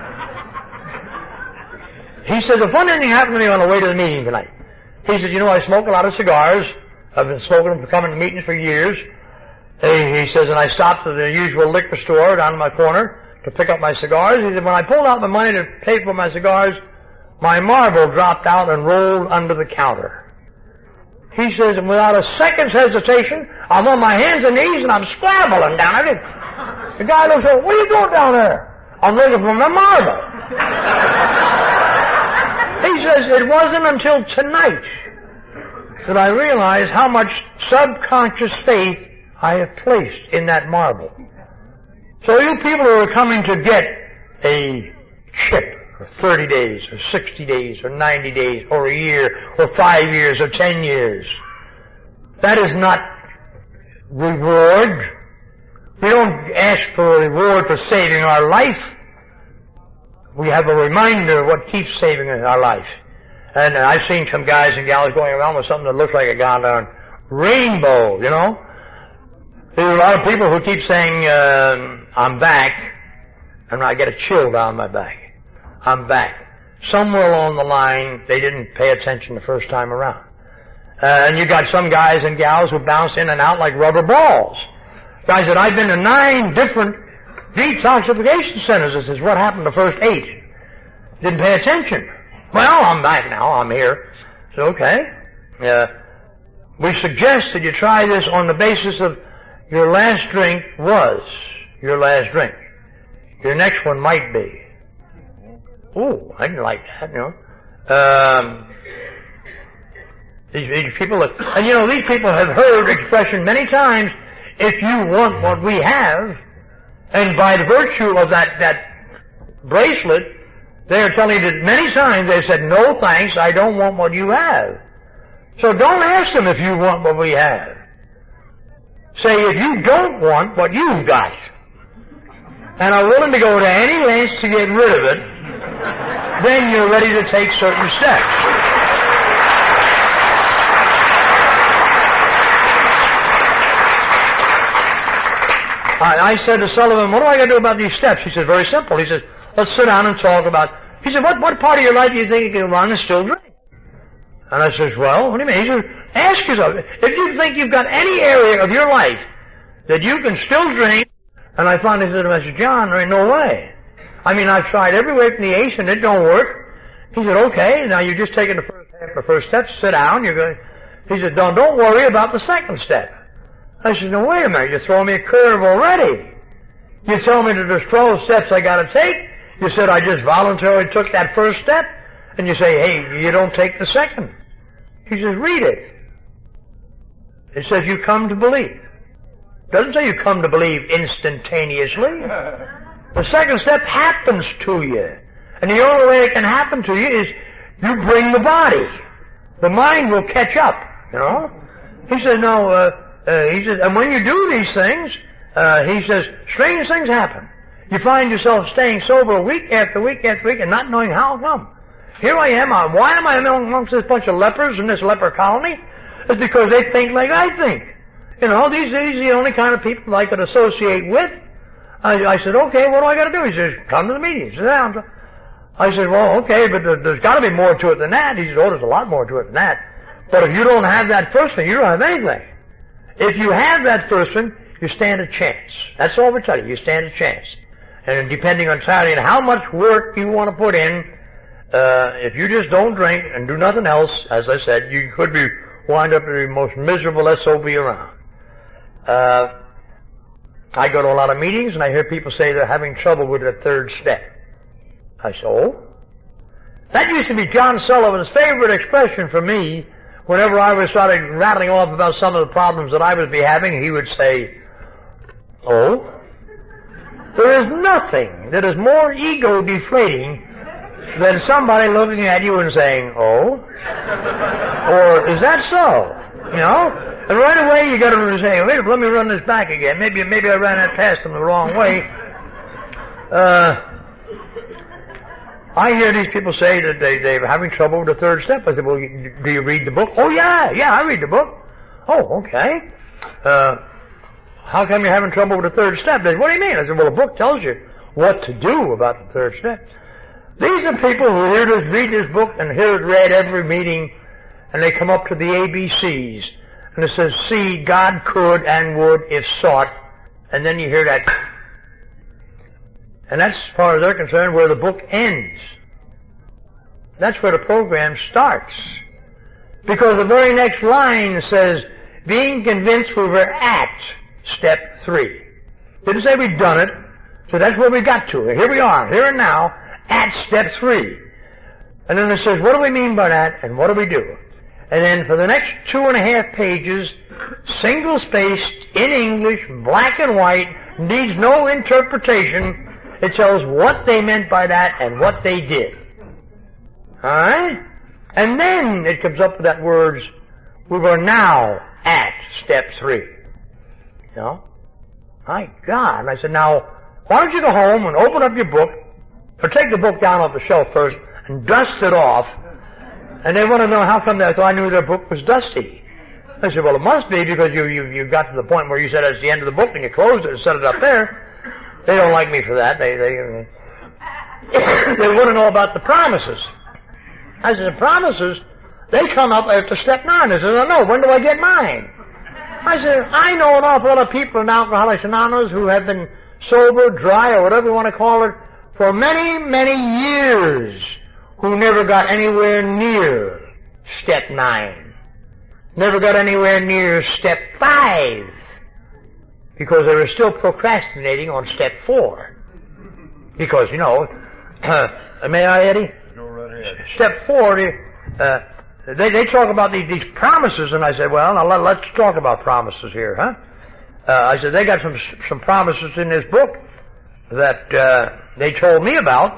he said, the funny thing happened to me on the way to the meeting tonight. He said, you know, I smoke a lot of cigars. I've been smoking them for coming to meetings for years. He says, and I stopped at the usual liquor store down in my corner to pick up my cigars. He said, when I pulled out the money to pay for my cigars, my marble dropped out and rolled under the counter. He says, and without a second's hesitation, I'm on my hands and knees and I'm scrabbling down it. The guy looks up, what are you doing down there? I'm looking for my marble. He says, it wasn't until tonight that I realized how much subconscious faith I have placed in that marble. So you people who are coming to get a chip, or 30 days, or 60 days, or 90 days, or a year, or 5 years, or 10 years, that is not reward. We don't ask for a reward for saving our life. We have a reminder of what keeps saving our life. And I've seen some guys and gals going around with something that looks like a goddamn rainbow, you know. There's a lot of people who keep saying, I'm back, and I get a chill down my back. I'm back. Somewhere along the line, they didn't pay attention the first time around. And you got some guys and gals who bounce in and out like rubber balls. Guys said, I've been to 9 different detoxification centers. This is what happened the first 8. Didn't pay attention. Well, I'm back now. I'm here. So, okay. We suggest that you try this on the basis of your last drink was your last drink. Your next one might be. Ooh, I didn't like that, you know. These people, and you know, these people have heard the expression many times, if you want what we have, and by the virtue of that bracelet, they are telling you that many times they've said, no thanks, I don't want what you have. So don't ask them if you want what we have. Say, if you don't want what you've got. and are willing to go to any lengths to get rid of it, then you're ready to take certain steps. I said to Sullivan, what do I got to do about these steps? He said, very simple. He said, let's sit down and talk about. He said, what part of your life do you think you can run and still drink? And I says, well, what do you mean? He said, ask yourself, if you think you've got any area of your life that you can still drink, and I finally said to him, I said, John, there ain't no way. I mean, I've tried every way from the ace and it don't work. He said, okay, now you're just taking the first half, the first step, sit down, you're going. He said, don't worry about the second step. I said, no, wait a minute, you're throwing me a curve already. You tell me that there's 12 steps I gotta take. You said I just voluntarily took that first step, and you say, hey, you don't take the second. He says, read it. It says you come to believe. It doesn't say you come to believe instantaneously. The second step happens to you. And the only way it can happen to you is you bring the body. The mind will catch up, you know. He said, no, he says, and when you do these things, he says, strange things happen. You find yourself staying sober week after week after week and not knowing how come. Here I am. Why am I amongst this bunch of lepers in this leper colony? It's because they think like I think. You know, these are the only kind of people I could associate with. I said, okay, what do I got to do? He says, come to the meeting. Sit down. I said, well, okay, but there's got to be more to it than that. He said, oh, there's a lot more to it than that. But if you don't have that first one, you don't have anything. If you have that first one, you stand a chance. That's all we tell you. You stand a chance. And depending on entirely on how much work you want to put in, if you just don't drink and do nothing else, as I said, you could wind up the most miserable SOB around. I go to a lot of meetings and I hear people say they're having trouble with the third step. I say, oh? That used to be John Sullivan's favorite expression for me. Whenever I was started rattling off about some of the problems that I would be having, he would say, oh? There is nothing that is more ego-deflating than somebody looking at you and saying, oh? Or, is that so? You know? And right away you got to say, wait, let me run this back again. Maybe I ran that past them the wrong way. I hear these people say that they're having trouble with the third step. I said, well, do you read the book? Oh, yeah, I read the book. Oh, okay. How come you're having trouble with the third step? They said, what do you mean? I said, well, the book tells you what to do about the third step. These are people who read this book and hear it read every meeting, and they come up to the ABCs. And it says, see, God could and would if sought. And then you hear that. And that's, as far as they're concerned, where the book ends. That's where the program starts. Because the very next line says, being convinced we were at step 3. Didn't say we'd done it. So that's where we got to. Here we are, here and now, at step 3. And then it says, what do we mean by that, and what do we do? And then for the next 2.5 pages, single-spaced, in English, black and white, needs no interpretation. It tells what they meant by that and what they did. Alright? And then it comes up with that words, we were now at step 3. You know? My God. And I said, now, why don't you go home and open up your book, or take the book down off the shelf first, and dust it off. And they want to know how come I thought I knew their book was dusty. I said, well, it must be because you got to the point where you said it's the end of the book and you closed it and set it up there. They don't like me for that. They want to know about the promises. I said, the promises, they come up after step 9. They said, oh, no, when do I get mine? I said, I know an awful lot of people in Alcoholics Anonymous who have been sober, dry, or whatever you want to call it, for many, many years, who never got anywhere near step 9. Never got anywhere near step 5. Because they were still procrastinating on step 4. Because, you know, may I, Eddie? Go right ahead. Step 4, they talk about these promises, and I said, well, now let's talk about promises here, huh? I said, they got some promises in this book that they told me about.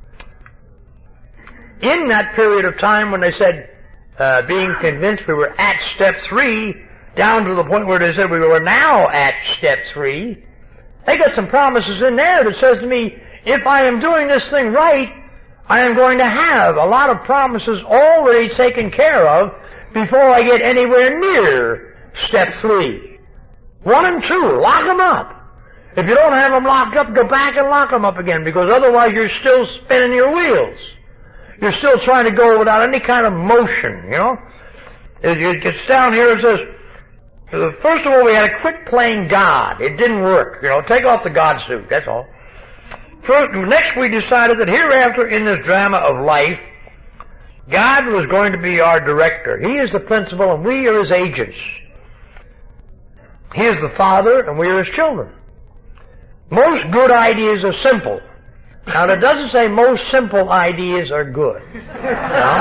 In that period of time when they said, being convinced we were at step 3, down to the point where they said we were now at step 3, They got some promises in there that says to me, if I am doing this thing right, I am going to have a lot of promises already taken care of before I get anywhere near step 3. 1 and 2, lock them up. If you don't have them locked up, go back and lock them up again, because otherwise you're still spinning your wheels. You're still trying to go without any kind of motion, you know. It gets down here and says, first of all, we had to quit playing God. It didn't work, you know. Take off the God suit, that's all. Next we decided that hereafter in this drama of life, God was going to be our director. He is the principal and we are His agents. He is the Father and we are His children. Most good ideas are simple. Now that doesn't say most simple ideas are good. No?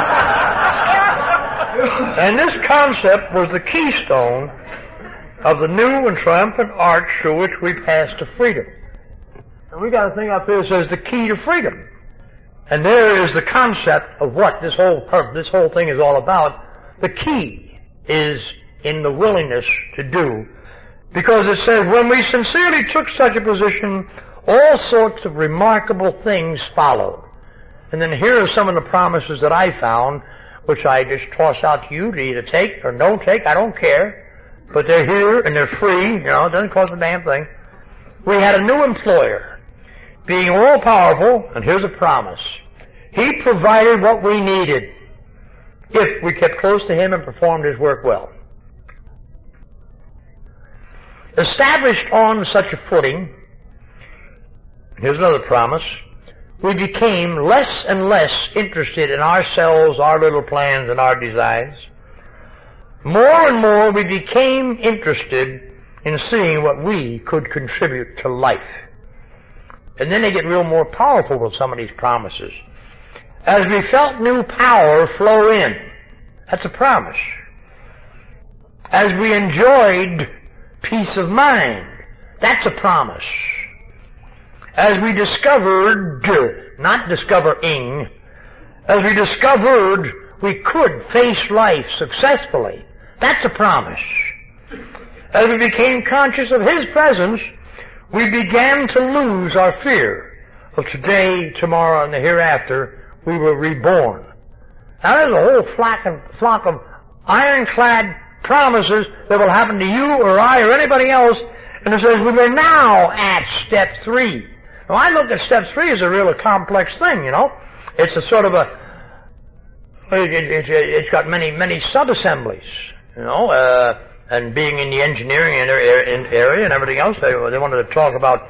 And this concept was the keystone of the new and triumphant arch through which we pass to freedom. And we got a thing up here that says the key to freedom. And there is the concept of what this whole thing is all about. The key is in the willingness to do. Because it says, when we sincerely took such a position, all sorts of remarkable things followed. And then here are some of the promises that I found, which I just toss out to you to either take or don't take. I don't care. But they're here and they're free. You know, it doesn't cost a damn thing. We had a new employer. Being all-powerful, and here's a promise. He provided what we needed if we kept close to Him and performed His work well. Established on such a footing, here's another promise, we became less and less interested in ourselves, our little plans, and our designs. More and more we became interested in seeing what we could contribute to life. And then they get real more powerful with some of these promises. As we felt new power flow in, that's a promise. As we enjoyed peace of mind, that's a promise. As we discovered, not discovering, as we discovered we could face life successfully, that's a promise. As we became conscious of His presence, we began to lose our fear of today, tomorrow, and the hereafter. We were reborn. Now there's a whole flock of ironclad promises that will happen to you or I or anybody else, and it says we are now at step 3. Now I look at step 3 as a really complex thing, you know. It's a sort of it's got many sub-assemblies, you know, and being in the engineering area and everything else, they wanted to talk about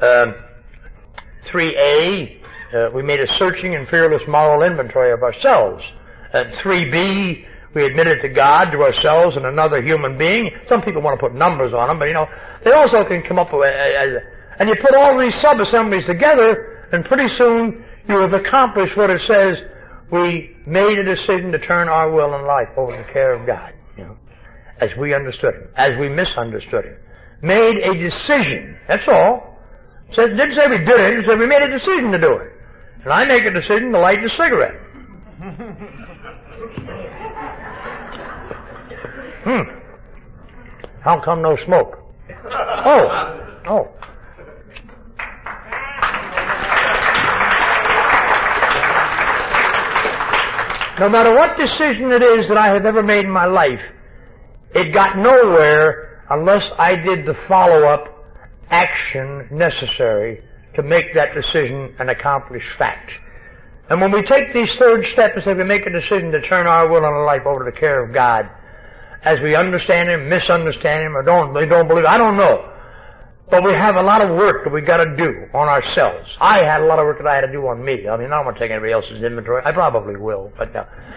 3A. We made a searching and fearless moral inventory of ourselves. At 3B, we admitted to God, to ourselves, and another human being. Some people want to put numbers on them, but you know, they also can come up with, and you put all these sub-assemblies together, and pretty soon you have accomplished what it says. We made a decision to turn our will and life over to the care of God, you know, as we understood Him, as we misunderstood Him. Made a decision, that's all. Didn't say we did it, it said we made a decision to do it. And I make a decision to light the cigarette. How come no smoke? Oh. No matter what decision it is that I have ever made in my life, it got nowhere unless I did the follow-up action necessary to make that decision an accomplished fact. And when we take these third steps and say we make a decision to turn our will and our life over to the care of God, as we understand Him, misunderstand Him, or don't believe, I don't know. But we have a lot of work that we got to do on ourselves. I had a lot of work that I had to do on me. I mean, I don't want to take anybody else's inventory. I probably will, but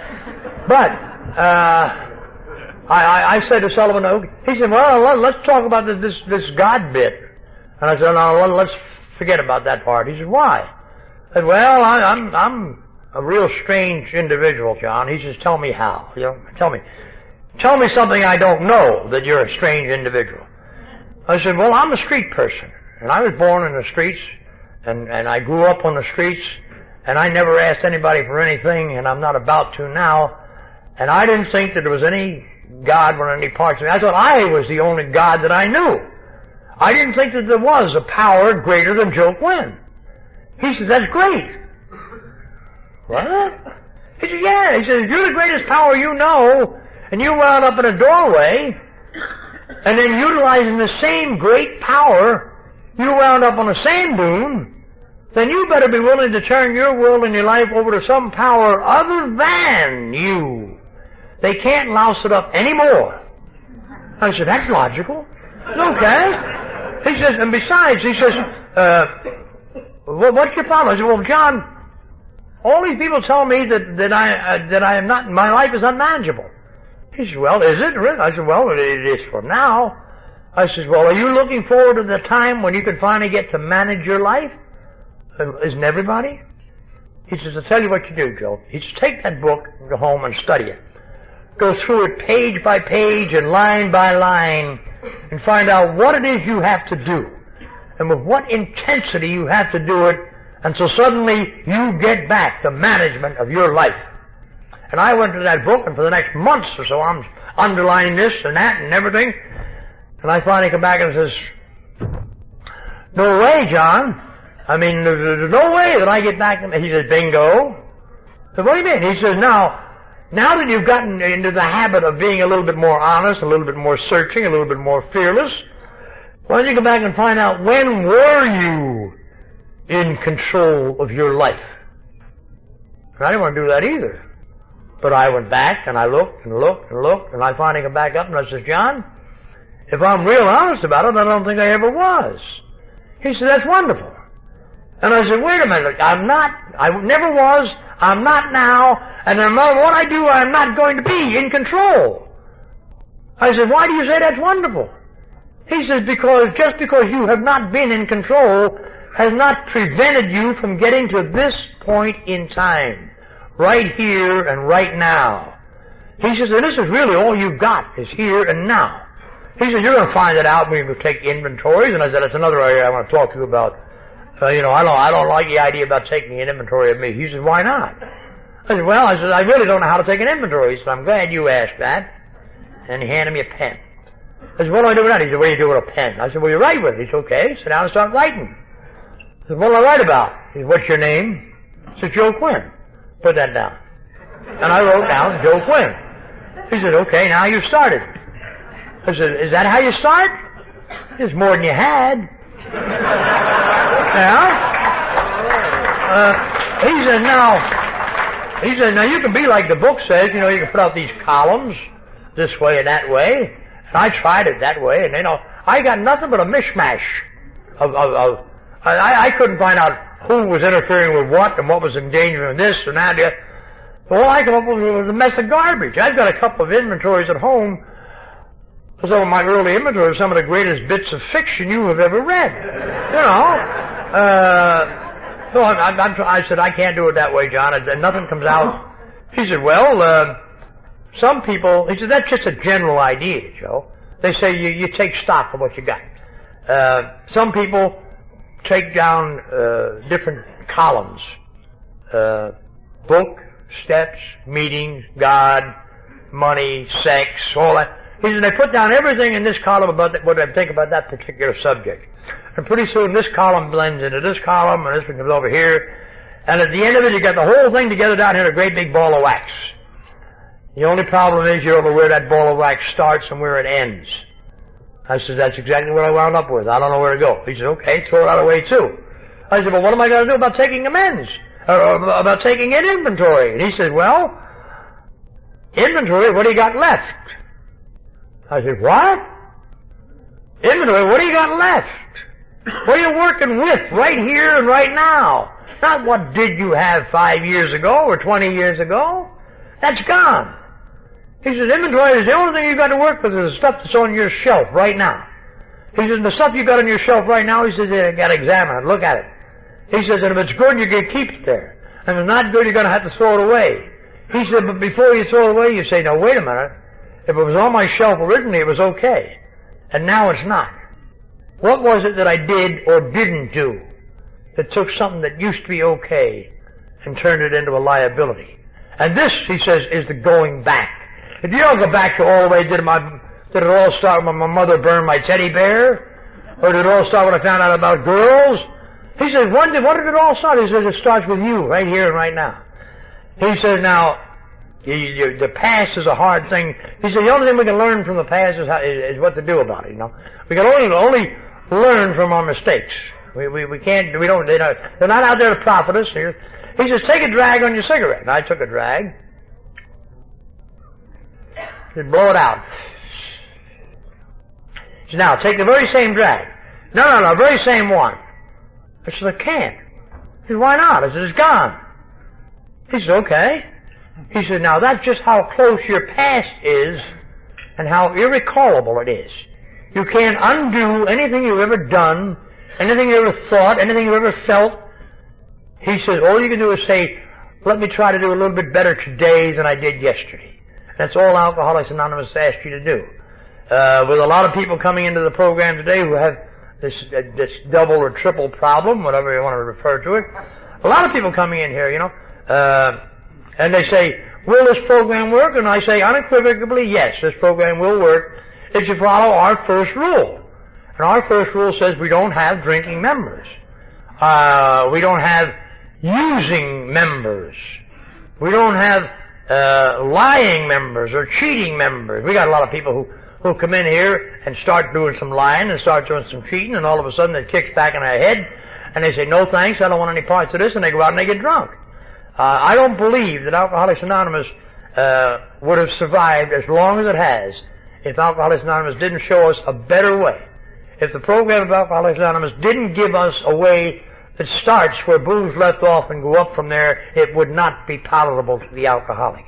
I said to Sullivan Oak, he said, well, let's talk about this God bit. And I said, no, let's forget about that part. He said, why? I said, well, I'm a real strange individual, John. He says, tell me how. You know, tell me something I don't know that you're a strange individual. I said, well, I'm a street person, and I was born in the streets, and I grew up on the streets, and I never asked anybody for anything, and I'm not about to now, and I didn't think that there was any God on any parts of me. I thought I was the only God that I knew. I didn't think that there was a power greater than Joe Quinn. He said, that's great. What? He said, yeah. He said, if you're the greatest power you know, and you wound up in a doorway, and then utilizing the same great power, you wound up on the sand dune, then you better be willing to turn your world and your life over to some power other than you. They can't louse it up anymore. I said, that's logical. Okay. He says, and besides, he says, what's your problem? I said, well, John, all these people tell me that I am not, my life is unmanageable. He said, well, is it really? I said, well, it is for now. I said, well, are you looking forward to the time when you can finally get to manage your life? Isn't everybody? He says, I'll tell you what you do, Joe. He says, take that book and go home and study it. Go through it page by page and line by line and find out what it is you have to do and with what intensity you have to do it until suddenly you get back the management of your life. And I went to that book, and for the next months or so I'm underlining this and that and everything. And I finally come back and says, no way, John. I mean, there's no way that I get back. He says, bingo. I said, what do you mean? He says, now that you've gotten into the habit of being a little bit more honest, a little bit more searching, a little bit more fearless, why don't you go back and find out when were you in control of your life? And I didn't want to do that either. But I went back and I looked and looked and looked, and I finally come back up and I said, John, if I'm real honest about it, I don't think I ever was. He said, that's wonderful. And I said, wait a minute, I never was, I'm not now, and no matter what I do, I'm not going to be in control. I said, why do you say that's wonderful? He says, just because you have not been in control has not prevented you from getting to this point in time. Right here and right now. He says, and this is really all you've got, is here and now. He said, you're going to find it out when you take inventories. And I said, that's another area I want to talk to you about. I don't like the idea about taking an inventory of me. He said, why not? I said, well, I really don't know how to take an inventory. He said, I'm glad you asked that. And he handed me a pen. I said, what do I do with that? He said, what do you do with a pen? I said, well, you write with it. He said, okay, sit down and start writing. I said, what do I write about? He said, what's your name? I said, Joe Quinn. Put that down. And I wrote down Joe Quinn. He said, okay, now you've started. I said, is that how you start? It's more than you had. He said, now you can be like the book says, you can put out these columns this way and that way. And I tried it that way, and I got nothing but a mishmash I couldn't find out who was interfering with what and what was endangering this and that. All I came up with was a mess of garbage. I've got a couple of inventories at home. Some of my early inventories, some of the greatest bits of fiction you have ever read. So I said, I can't do it that way, John. And nothing comes out. He said, well, some people, he said, that's just a general idea, Joe. They say you take stock of what you got. Some people take down different columns. Book, steps, meetings, God, money, sex, all that. He said, they put down everything in this column about what I think about that particular subject. And pretty soon this column blends into this column, and this one comes over here. And at the end of it, you got the whole thing together down here in a great big ball of wax. The only problem is you don't know where that ball of wax starts and where it ends. I said, that's exactly what I wound up with. I don't know where to go. He said, okay, throw it out away too. I said, well, what am I going to do about taking amends? About taking an inventory? And he said, well, inventory, what do you got left? I said, what? Inventory, what do you got left? What are you working with right here and right now? Not what did you have 5 years ago or 20 years ago. That's gone. He says, inventory is the only thing you've got to work with is the stuff that's on your shelf right now. He says, the stuff you got on your shelf right now, he says, you got to examine it, look at it. He says, and if it's good, you can keep it there. And if it's not good, you're going to have to throw it away. He said, but before you throw it away, you say, now wait a minute. If it was on my shelf originally, it was okay. And now it's not. What was it that I did or didn't do that took something that used to be okay and turned it into a liability? And this, he says, is the going back. If you don't go back to all the way, did it all start when my mother burned my teddy bear? Or did it all start when I found out about girls? He says, what did it all start? He says, it starts with you, right here and right now. He says, now, the past is a hard thing. He said, the only thing we can learn from the past is what to do about it, you know. We can only learn from our mistakes. They're not out there to profit us here. He says, take a drag on your cigarette. And I took a drag. He said, blow it out. He said, now, take the very same drag. No, very same one. I said, I can't. He said, why not? I said, it's gone. He said, okay. He said, now that's just how close your past is and how irrecallable it is. You can't undo anything you've ever done, anything you ever thought, anything you ever felt. He says, all you can do is say, let me try to do a little bit better today than I did yesterday. That's all Alcoholics Anonymous asks you to do. With a lot of people coming into the program today who have this double or triple problem, whatever you want to refer to it. A lot of people coming in here, you know, and they say, will this program work? And I say unequivocally, yes, this program will work if you follow our first rule. And our first rule says we don't have drinking members. We don't have using members. We don't have lying members or cheating members. We got a lot of people who come in here and start doing some lying and start doing some cheating, and all of a sudden it kicks back in their head, and they say, no thanks, I don't want any parts of this, and they go out and they get drunk. I don't believe that Alcoholics Anonymous would have survived as long as it has if Alcoholics Anonymous didn't show us a better way. If the program of Alcoholics Anonymous didn't give us a way that starts where booze left off and go up from there, it would not be palatable to the alcoholic.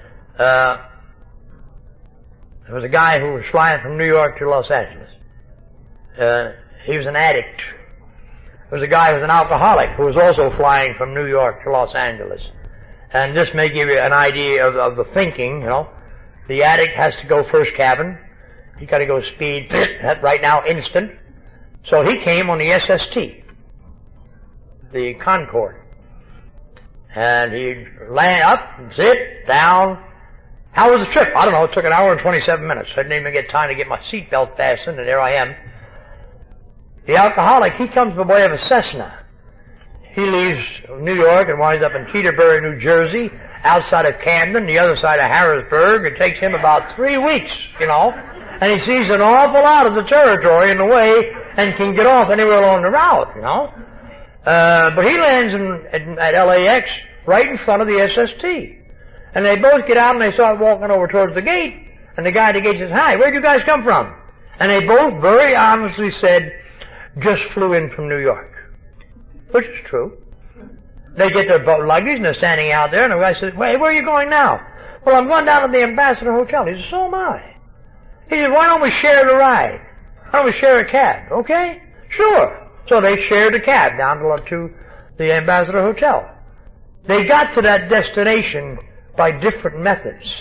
There was a guy who was flying from New York to Los Angeles. He was an addict. There was a guy who was an alcoholic who was also flying from New York to Los Angeles. And this may give you an idea of the thinking, you know. The addict has to go first cabin. He got to go speed, right now, instant. So he came on the SST, the Concorde. And he'd land up, sit, down. How was the trip? I don't know. It took an hour and 27 minutes. I didn't even get time to get my seatbelt fastened, and there I am. The alcoholic, he comes by way of a Cessna. He leaves New York and winds up in Teterboro, New Jersey, outside of Camden, the other side of Harrisburg. It takes him about 3 weeks, you know, and he sees an awful lot of the territory in the way and can get off anywhere along the route, you know. But he lands at LAX right in front of the SST. And they both get out and they start walking over towards the gate. And the guy at the gate says, hi, where'd you guys come from? And they both very honestly said, just flew in from New York. Which is true. They get their luggage and they're standing out there, and the guy says, wait, where are you going now? Well, I'm going down to the Ambassador Hotel. He says, so am I. He said, why don't we share the ride? Why don't we share a cab? Okay? Sure. So they shared a cab down to the Ambassador Hotel. They got to that destination by different methods.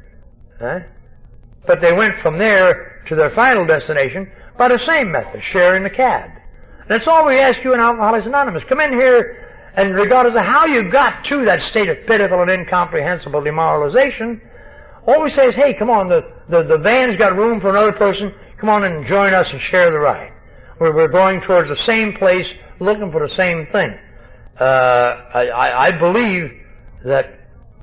But they went from there to their final destination by the same method, sharing the cab. And that's all we ask you in Alcoholics Anonymous. Come in here, and regardless of how you got to that state of pitiful and incomprehensible demoralization, all we say is, hey, come on, the van's got room for another person. Come on and join us and share the ride. We're going towards the same place, looking for the same thing. I believe that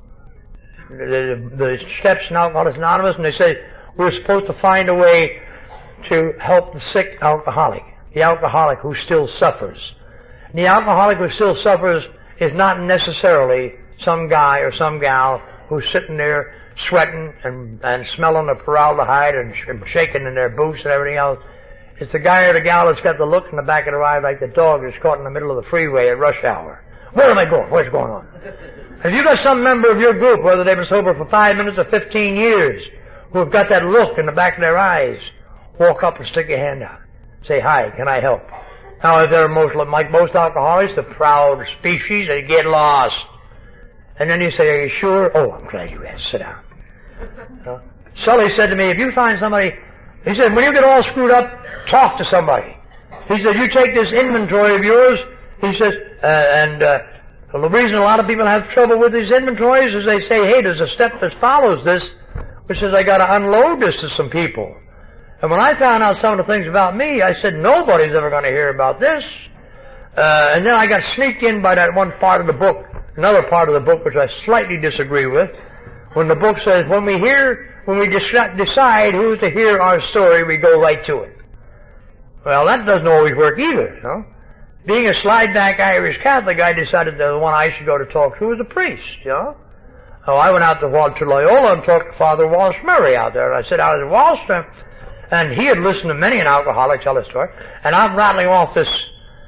the steps in Alcoholics Anonymous, and they say we're supposed to find a way to help the sick alcoholic, the alcoholic who still suffers. And the alcoholic who still suffers is not necessarily some guy or some gal who's sitting there sweating and smelling the formaldehyde and shaking in their boots and everything else. It's the guy or the gal that's got the look in the back of their eye like the dog that's caught in the middle of the freeway at rush hour. Where am I going? What's going on? If you got some member of your group, whether they've been sober for 5 minutes or 15 years, who have got that look in the back of their eyes, walk up and stick your hand out. Say, hi, can I help? Now, if they're like most alcoholics, the proud species, they get lost. And then you say, are you sure? Oh, I'm glad you asked. Sit down. Sully said to me, if you find somebody, he said, when you get all screwed up, talk to somebody. He said, you take this inventory of yours, he says, well, the reason a lot of people have trouble with these inventories is they say, hey, there's a step that follows this, which says I got to unload this to some people. And when I found out some of the things about me, I said, nobody's ever going to hear about this. And then I got sneaked in by that one part of the book, another part of the book which I slightly disagree with, when the book says, when we decide who's to hear our story, we go right to it. Well, that doesn't always work either, you know. Being a slide-back Irish Catholic, I decided that the one I should go to talk to was a priest, you know. So I went out to Loyola and talked to Father Walsh Murray out there. And I said, out at Walsh, and he had listened to many an alcoholic tell his story, and I'm rattling off this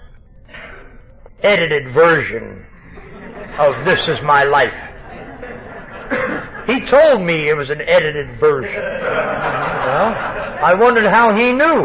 edited version of This Is My Life. He told me it was an edited version. Well, I wondered how he knew.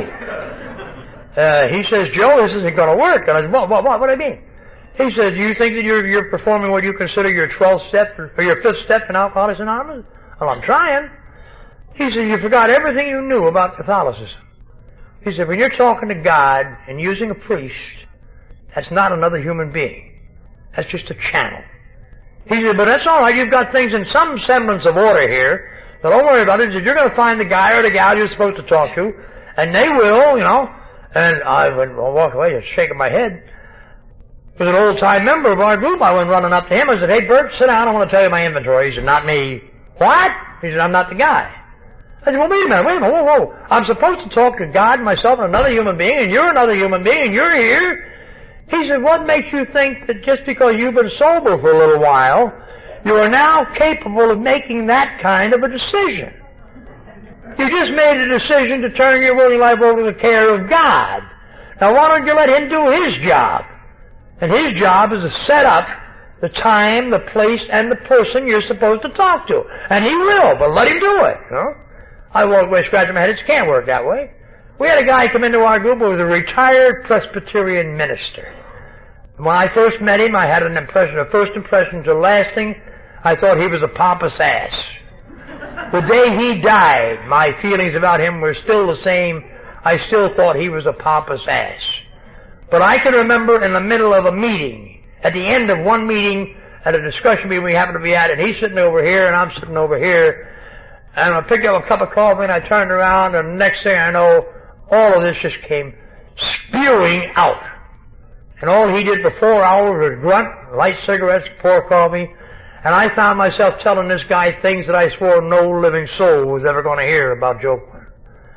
He says, Joe, this isn't going to work. And I said, what do I mean? He said, do you think that you're performing what you consider your 12th step or your 5th step in Alcoholics Anonymous? Well, I'm trying. He said, you forgot everything you knew about Catholicism. He said, when you're talking to God and using a priest, that's not another human being. That's just a channel. He said, but that's all right. You've got things in some semblance of order here. So don't worry about it. He said, you're going to find the guy or the gal you're supposed to talk to, and they will, you know. And I walk away just shaking my head. He was an old-time member of our group. I went running up to him. I said, hey, Bert, sit down. I want to tell you my inventory. He said, not me. What? He said, I'm not the guy. I said, well, wait a minute, whoa. I'm supposed to talk to God, myself, and another human being, and you're another human being, and you're here. He said, what makes you think that just because you've been sober for a little while, you are now capable of making that kind of a decision? You just made a decision to turn your will and life over to the care of God. Now why don't you let Him do His job? And His job is to set up the time, the place, and the person you're supposed to talk to. And He will, but let Him do it, you know? I walked away scratching my head. It can't work that way. We had a guy come into our group who was a retired Presbyterian minister. When I first met him, I had a first impression to lasting. I thought he was a pompous ass. The day he died, my feelings about him were still the same. I still thought he was a pompous ass. But I can remember in the middle of a meeting, at the end of one meeting, at a discussion meeting we happened to be at, and he's sitting over here and I'm sitting over here, and I picked up a cup of coffee and I turned around, and the next thing I know, all of this just came spewing out. And all he did for 4 hours was grunt, light cigarettes, pour coffee, and I found myself telling this guy things that I swore no living soul was ever going to hear about Joe Quinn.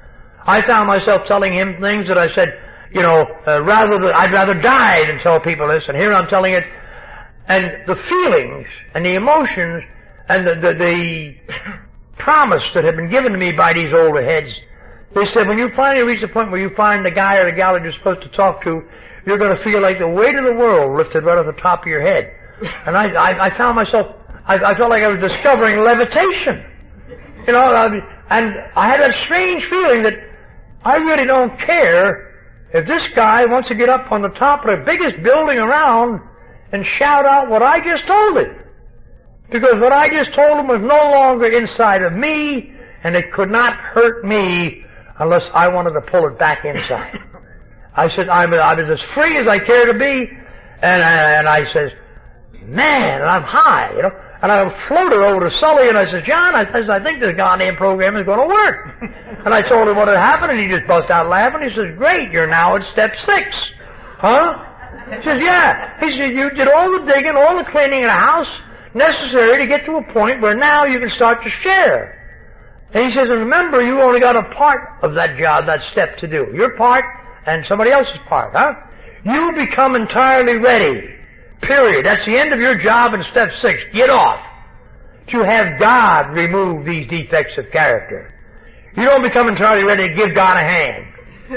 I found myself telling him things that I said, you know, I'd rather die than tell people this, and here I'm telling it. And the feelings and the emotions and the promise that had been given to me by these older heads, they said, when you finally reach the point where you find the guy or the gal that you're supposed to talk to, you're going to feel like the weight of the world lifted right off the top of your head. And I found myself, I felt like I was discovering levitation. You know, and I had that strange feeling that I really don't care if this guy wants to get up on the top of the biggest building around and shout out what I just told him. Because what I just told him was no longer inside of me, and it could not hurt me unless I wanted to pull it back inside. I said, I was as free as I care to be, and I says, man, and I'm high, you know. And I floated over to Sully, and I said, John, I think this goddamn program is going to work. And I told him what had happened, and he just bust out laughing. He says, great, you're now at step 6. Huh? He says, yeah. He said, you did all the digging, all the cleaning in the house necessary to get to a point where now you can start to share. And he says, and remember, you only got a part of that job, that step to do. Your part and somebody else's part, huh? You become entirely ready. Period. That's the end of your job in step 6. Get off. To have God remove these defects of character. You don't become entirely ready to give God a hand.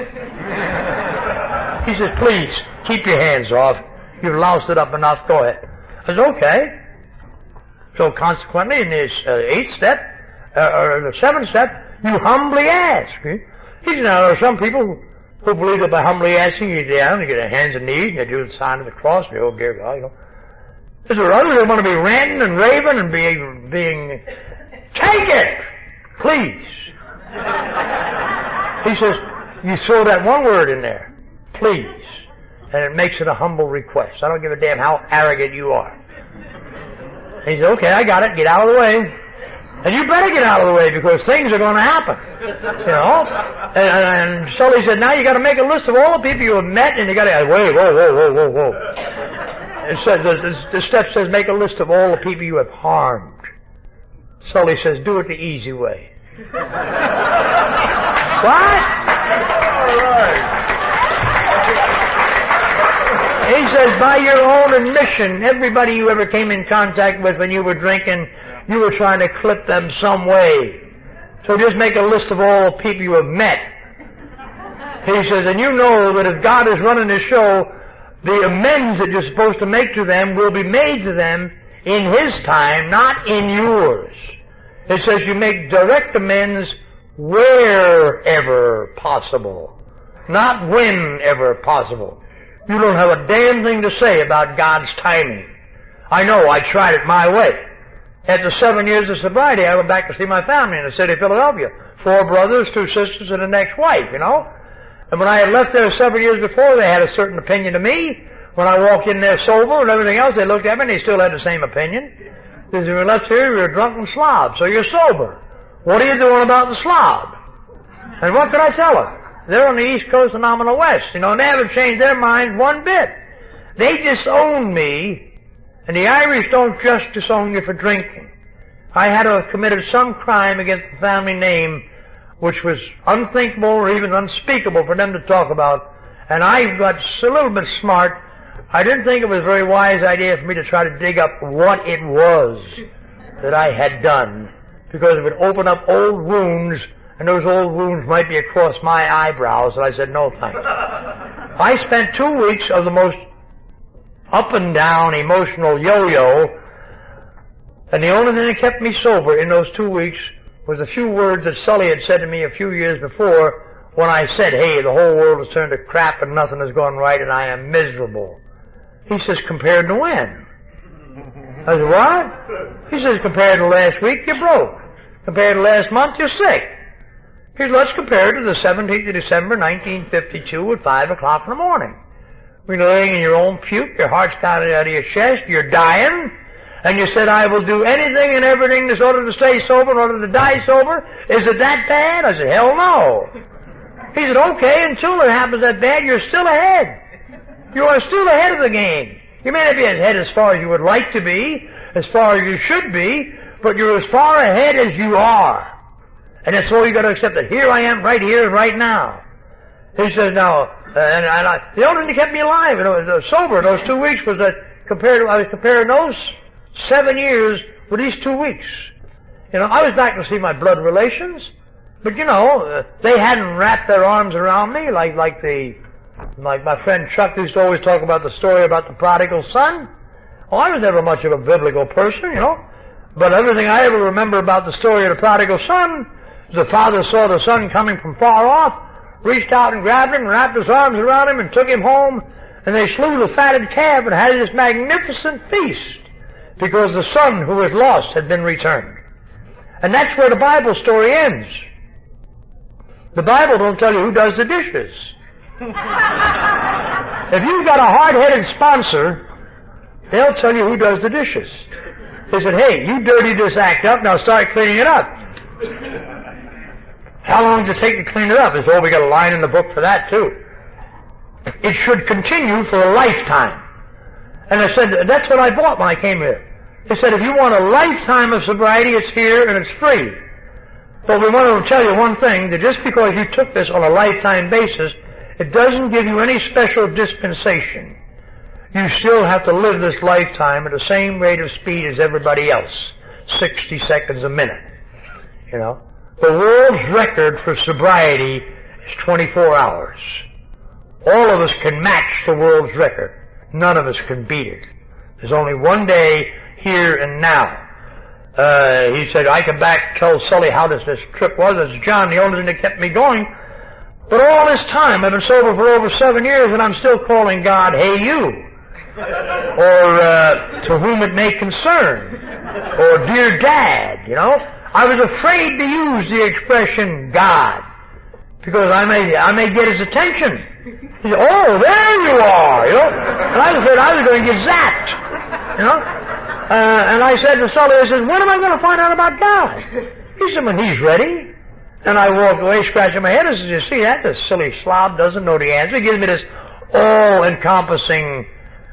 He says, please, keep your hands off. You've loused it up enough. Go ahead. I said, okay. So consequently, in this 8th step, or the 7th step, you humbly ask. He said, now, there are some people who believe that by humbly asking, you get down, you get on hands and knees, and you do the sign of the cross, and you go, dear God, you know. There's others that want to be ranting and raving and being, take it! Please. He says, you throw that one word in there, please, and it makes it a humble request. I don't give a damn how arrogant you are. He said, okay, I got it, get out of the way. And you better get out of the way because things are going to happen. You know? And Sully said, now you got to make a list of all the people you have met, and you got to, wait, whoa. It says, the step says, make a list of all the people you have harmed. Sully says, do it the easy way. What? All right. He says, by your own admission, everybody you ever came in contact with when you were drinking, you were trying to clip them some way. So just make a list of all the people you have met. He says, and you know that if God is running this show, the amends that you're supposed to make to them will be made to them in His time, not in yours. It says you make direct amends wherever possible, not whenever possible. You don't have a damn thing to say about God's timing. I know, I tried it my way. After 7 years of sobriety, I went back to see my family in the city of Philadelphia. 4 brothers, 2 sisters, and an ex-wife, you know. And when I had left there 7 years before, they had a certain opinion of me. When I walked in there sober and everything else, they looked at me and they still had the same opinion. Because when we left here, we were drunken slobs, so you're sober. What are you doing about the slob? And what could I tell them? They're on the East Coast and I'm on the West. You know, and they haven't changed their minds one bit. They disown me, and the Irish don't just disown you for drinking. I had to have committed some crime against the family name which was unthinkable or even unspeakable for them to talk about. And I got a little bit smart. I didn't think it was a very wise idea for me to try to dig up what it was that I had done, because it would open up old wounds, and those old wounds might be across my eyebrows, and I said, no thanks. I spent 2 weeks of the most up and down emotional yo-yo, and the only thing that kept me sober in those 2 weeks was a few words that Sully had said to me a few years before when I said, hey, the whole world has turned to crap and nothing has gone right and I am miserable. He says, compared to when? I said, what? He says, compared to last week, you're broke. Compared to last month, you're sick. He said, let's compare to the 17th of December, 1952 at 5 o'clock in the morning. You're laying in your own puke, your heart's pounding out of your chest, you're dying, and you said, I will do anything and everything in order to stay sober, in order to die sober. Is it that bad? I said, hell no. He said, okay, until it happens that bad, you're still ahead. You are still ahead of the game. You may not be ahead as far as you would like to be, as far as you should be, but you're as far ahead as you are. And that's all you got to accept, that here I am, right here and right now. He says, now, the only thing that kept me alive, sober, those 2 weeks was that I was comparing those 7 years with these 2 weeks. You know, I was back to see my blood relations, but you know, they hadn't wrapped their arms around me like my friend Chuck used to always talk about the story about the prodigal son. Well, I was never much of a biblical person, you know, but everything I ever remember about the story of the prodigal son is the father saw the son coming from far off, reached out and grabbed him and wrapped his arms around him and took him home, and they slew the fatted calf and had this magnificent feast because the son who was lost had been returned. And that's where the Bible story ends. The Bible don't tell you who does the dishes. If you've got a hard-headed sponsor, they'll tell you who does the dishes. They said, hey, you dirtied this act up, now start cleaning it up. How long does it take to clean it up? They said, oh, we got a line in the book for that too. It should continue for a lifetime. And I said, that's what I bought when I came here. They said, if you want a lifetime of sobriety, it's here and it's free. But we want to tell you one thing, that just because you took this on a lifetime basis, it doesn't give you any special dispensation. You still have to live this lifetime at the same rate of speed as everybody else, 60 seconds a minute. You know, the world's record for sobriety is 24 hours. All of us can match the world's record. None of us can beat it. There's only one day, here and now. He said, I come back, tell Sully how this trip was. I said, John, the only thing that kept me going, but all this time, I've been sober for over 7 years, and I'm still calling God, hey you, or to whom it may concern, or dear Dad, you know. I was afraid to use the expression God, because I may get his attention. He said, oh, there you are, you know. And I was afraid I was going to get zapped, you know. And I said to Sully, I said, when am I going to find out about God? He said, when he's ready. And I walked away scratching my head. I said, you see that? This silly slob doesn't know the answer. He gives me this all-encompassing,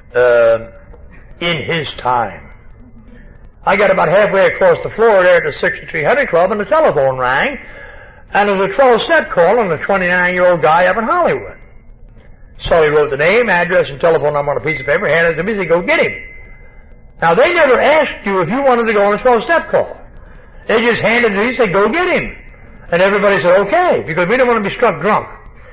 in his time. I got about halfway across the floor there at the 6300 Club and the telephone rang. And it was a 12-step call on a 29-year-old guy up in Hollywood. So he wrote the name, address, and telephone number on a piece of paper, handed it to me, and said, go get him. Now, they never asked you if you wanted to go on a 12-step call. They just handed it to you and said, go get him. And everybody said, okay, because we don't want to be struck drunk.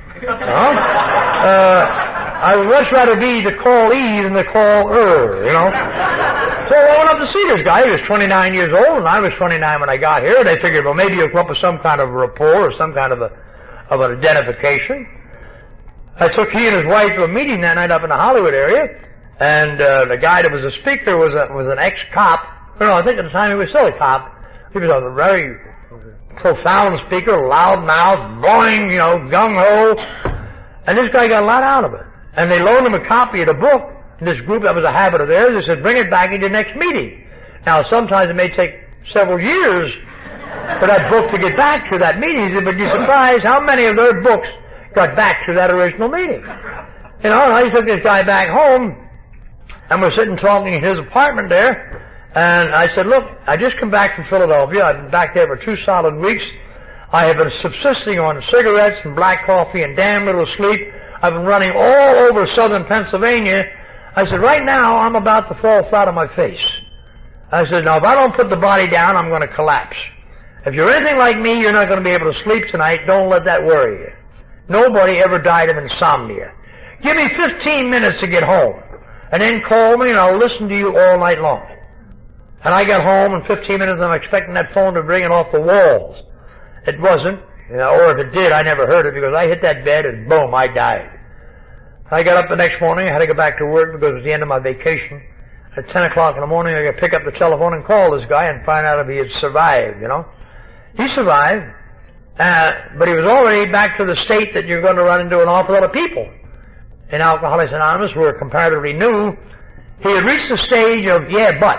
I would much rather be the callee than the caller, you know. So I went up to see this guy. He was 29 years old, and I was 29 when I got here. They figured, well, maybe he'll come up with some kind of rapport or some kind of an identification. I took he and his wife to a meeting that night up in the Hollywood area, and the guy that was a speaker was an ex-cop. No, I think at the time he was still a cop. He was a very profound speaker, loud mouth, blowing, you know, gung-ho. And this guy got a lot out of it. And they loaned him a copy of the book. And this group, that was a habit of theirs, they said, bring it back in your next meeting. Now, sometimes it may take several years for that book to get back to that meeting. He said, but you're surprised how many of their books got back to that original meeting. You know, and I took this guy back home, and we're sitting talking in his apartment there. And I said, look, I just come back from Philadelphia. I've been back there for 2 solid weeks. I have been subsisting on cigarettes and black coffee and damn little sleep. I've been running all over southern Pennsylvania. I said, right now, I'm about to fall flat on my face. I said, now, if I don't put the body down, I'm going to collapse. If you're anything like me, you're not going to be able to sleep tonight. Don't let that worry you. Nobody ever died of insomnia. Give me 15 minutes to get home, and then call me, and I'll listen to you all night long. And I got home in 15 minutes, and I'm expecting that phone to ring it off the walls. It wasn't, you know, or if it did, I never heard it, because I hit that bed, and boom, I died. I got up the next morning. I had to go back to work because it was the end of my vacation. At 10 o'clock in the morning, I got to pick up the telephone and call this guy and find out if he had survived, you know. He survived, but he was already back to the state that you're going to run into an awful lot of people in Alcoholics Anonymous who are comparatively new. He had reached the stage of, yeah, but.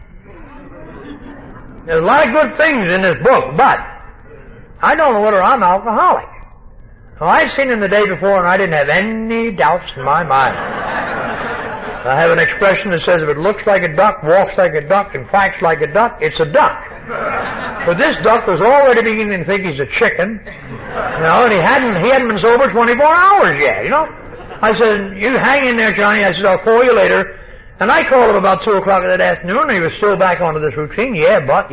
There's a lot of good things in this book, but I don't know whether I'm alcoholic. Well, I'd seen him the day before, and I didn't have any doubts in my mind. I have an expression that says, if it looks like a duck, walks like a duck, and quacks like a duck, it's a duck. But this duck was already beginning to think he's a chicken, you know, and he hadn't been sober 24 hours yet, you know. I said, you hang in there, Johnny. I said, I'll call you later. And I called him about 2 o'clock that afternoon, and he was still back onto this routine. Yeah, but.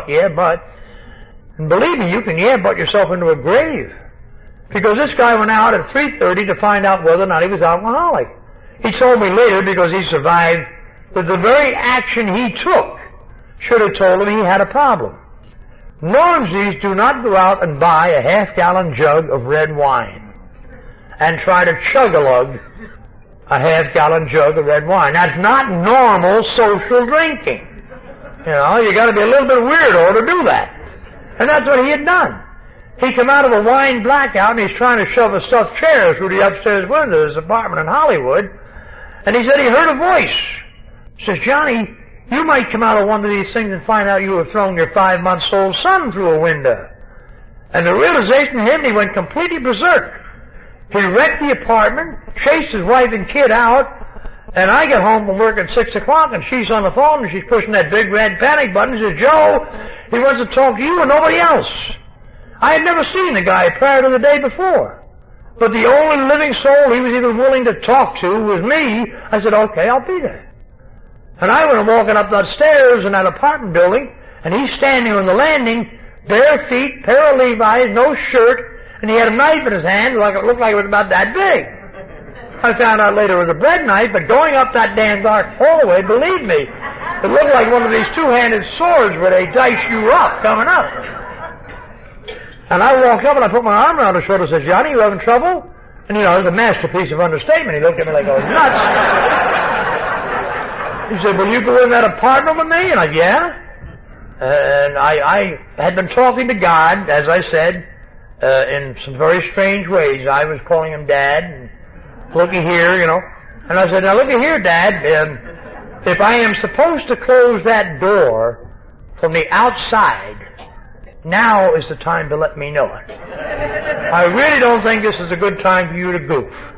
And believe me, you can but yourself into a grave. Because this guy went out at 3:30 to find out whether or not he was alcoholic. He told me later, because he survived, that the very action he took should have told him he had a problem. Normsies do not go out and buy a half-gallon jug of red wine and try to chug-a-lug a half-gallon jug of red wine. That's not normal social drinking. You know, you got to be a little bit weirdo to do that. And that's what he had done. He come out of a wine blackout, and he's trying to shove a stuffed chair through the upstairs window of his apartment in Hollywood. And he said he heard a voice. He says, Johnny, you might come out of one of these things and find out you have thrown your 5-month-old son through a window. And the realization hit him, he went completely berserk. He wrecked the apartment, chased his wife and kid out, and I get home from work at 6 o'clock, and she's on the phone, and she's pushing that big red panic button. She says, Joe, he wants to talk to you and nobody else. I had never seen the guy prior to the day before. But the only living soul he was even willing to talk to was me. I said, okay, I'll be there. And I went walking up that stairs in that apartment building, and he's standing on the landing, bare feet, pair of Levi's, no shirt, and he had a knife in his hand, it looked like it was about that big. I found out later it was a bread knife, but going up that damn dark hallway, believe me, it looked like one of these two-handed swords where they dice you up coming up. And I walked up and I put my arm around his shoulder and said, Johnny, you having trouble? And you know, it was a masterpiece of understatement. He looked at me like I was nuts. He said, will you go in that apartment with me? And I said, yeah. And I had been talking to God, as I said, in some very strange ways. I was calling him Dad, and looky here, you know. And I said, now looky here, Dad, if I am supposed to close that door from the outside, now is the time to let me know it. I really don't think this is a good time for you to goof.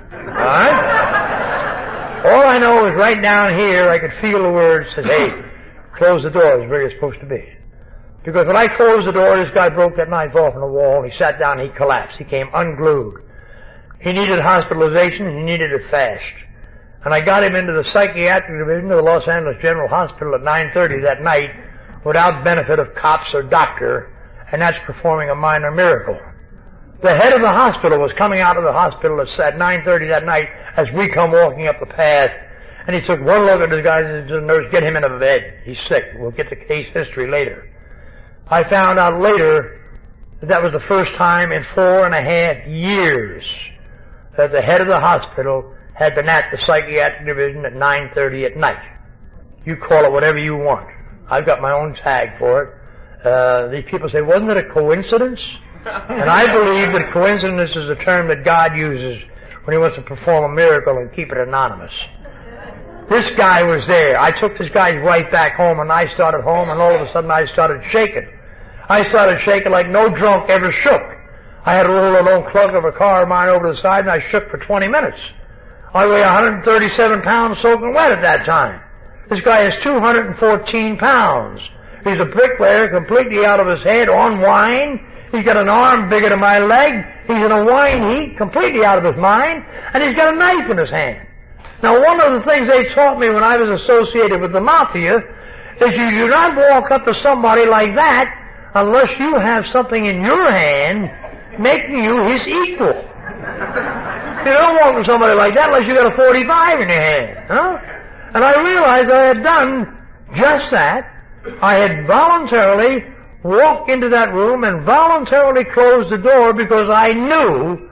Alright? All I know is right down here I could feel the word says, hey, close the door is where you're supposed to be. Because when I closed the door, this guy broke that knife off in the wall, and he sat down and he collapsed. He came unglued. He needed hospitalization, and he needed it fast. And I got him into the psychiatric division of the Los Angeles General Hospital at 9:30 that night without benefit of cops or doctor, and that's performing a minor miracle. The head of the hospital was coming out of the hospital at 9:30 that night as we come walking up the path, and he took one look at the guy and said, nurse, get him in a bed. He's sick. We'll get the case history later. I found out later that was the first time in 4.5 years that the head of the hospital had been at the psychiatric division at 9:30 at night. You call it whatever you want. I've got my own tag for it. These people say, wasn't it a coincidence? And I believe that coincidence is a term that God uses when he wants to perform a miracle and keep it anonymous. This guy was there. I took this guy's wife back home, and I started home, and all of a sudden I started shaking. I started shaking like no drunk ever shook. I had to roll an old clug of a car of mine over the side, and I shook for 20 minutes. I weigh 137 pounds soaking wet at that time. This guy is 214 pounds. He's a bricklayer, completely out of his head, on wine. He's got an arm bigger than my leg. He's in a wine heat, completely out of his mind, and he's got a knife in his hand. Now, one of the things they taught me when I was associated with the mafia is you do not walk up to somebody like that unless you have something in your hand making you his equal. You don't walk to somebody like that unless you got a 45 in your hand, huh? And I realized I had done just that. I had voluntarily walked into that room and voluntarily closed the door because I knew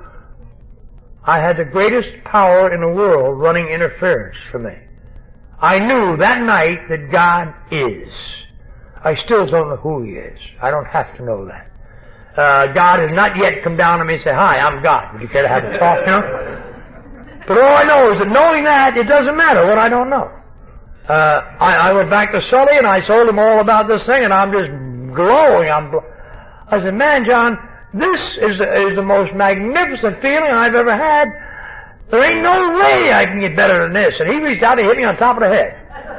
I had the greatest power in the world running interference for me. I knew that night that God is. I still don't know who he is. I don't have to know that. God has not yet come down to me and say, hi, I'm God. Would you care to have a talk, you know? But all I know is that knowing that, it doesn't matter what I don't know. I went back to Sully and I told him all about this thing, and I'm just glowing. I said, man, John, this is the most magnificent feeling I've ever had. There ain't no way I can get better than this. And he reached out and hit me on top of the head.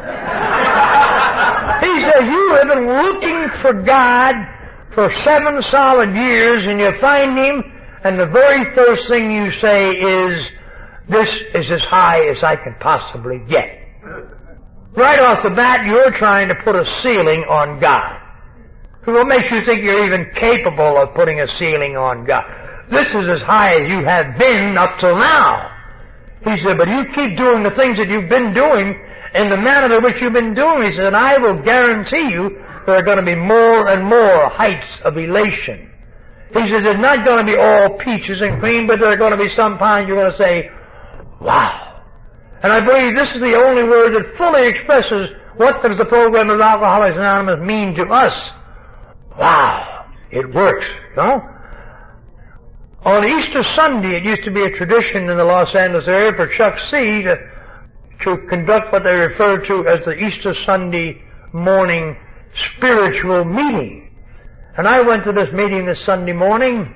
He said, you have been looking for God for 7 solid years, and you find him, and the very first thing you say is, this is as high as I can possibly get. Right off the bat, you're trying to put a ceiling on God. What makes you think you're even capable of putting a ceiling on God? This is as high as you have been up till now. He said, but you keep doing the things that you've been doing in the manner in which you've been doing. He said, and I will guarantee you there are going to be more and more heights of elation. He says, it's not going to be all peaches and cream, but there are going to be some times you're going to say, wow. And I believe this is the only word that fully expresses what does the program of Alcoholics Anonymous mean to us. Wow, it works, you know? On Easter Sunday, it used to be a tradition in the Los Angeles area for Chuck C. to conduct what they referred to as the Easter Sunday morning spiritual meeting. And I went to this meeting this Sunday morning,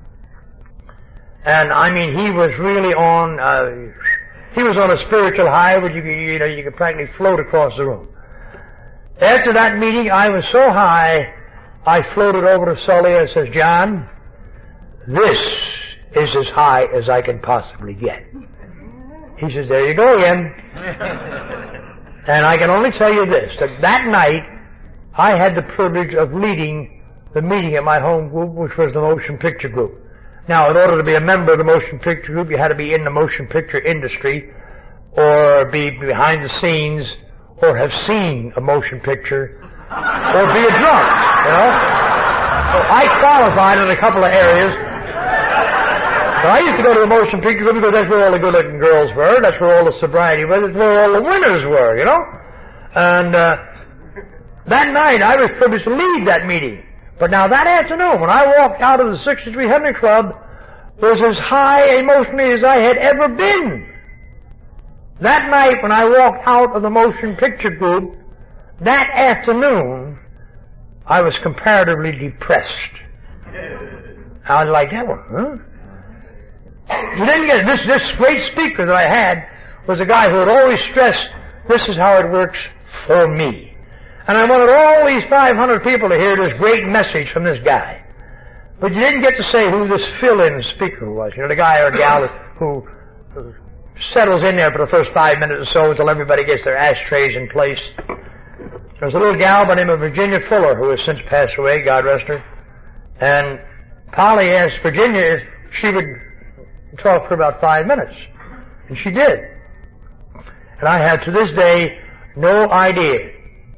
and I mean, he was really on a spiritual high where you could practically float across the room. After that meeting, I was so high, I floated over to Sully and says, John, this is as high as I can possibly get. He says, there you go again. And I can only tell you this, that night, I had the privilege of leading the meeting at my home group, which was the motion picture group. Now, in order to be a member of the motion picture group, you had to be in the motion picture industry, or be behind the scenes, or have seen a motion picture, or be a drunk, you know? So I qualified in a couple of areas. So I used to go to the motion picture group because that's where all the good-looking girls were, that's where all the sobriety was, that's where all the winners were, you know? And that night I was privileged to lead that meeting. But now that afternoon, when I walked out of the 6300 Club, was as high emotionally as I had ever been. That night when I walked out of the motion picture group, that afternoon, I was comparatively depressed. I was like, that one, huh? You didn't get it. This great speaker that I had was a guy who had always stressed, this is how it works for me. And I wanted all these 500 people to hear this great message from this guy. But you didn't get to say who this fill-in speaker was. You know, the guy or gal who settles in there for the first 5 minutes or so until everybody gets their ashtrays in place. There was a little gal by the name of Virginia Fuller who has since passed away, God rest her. And Polly asked Virginia if she would talk for about 5 minutes. And she did. And I have to this day no idea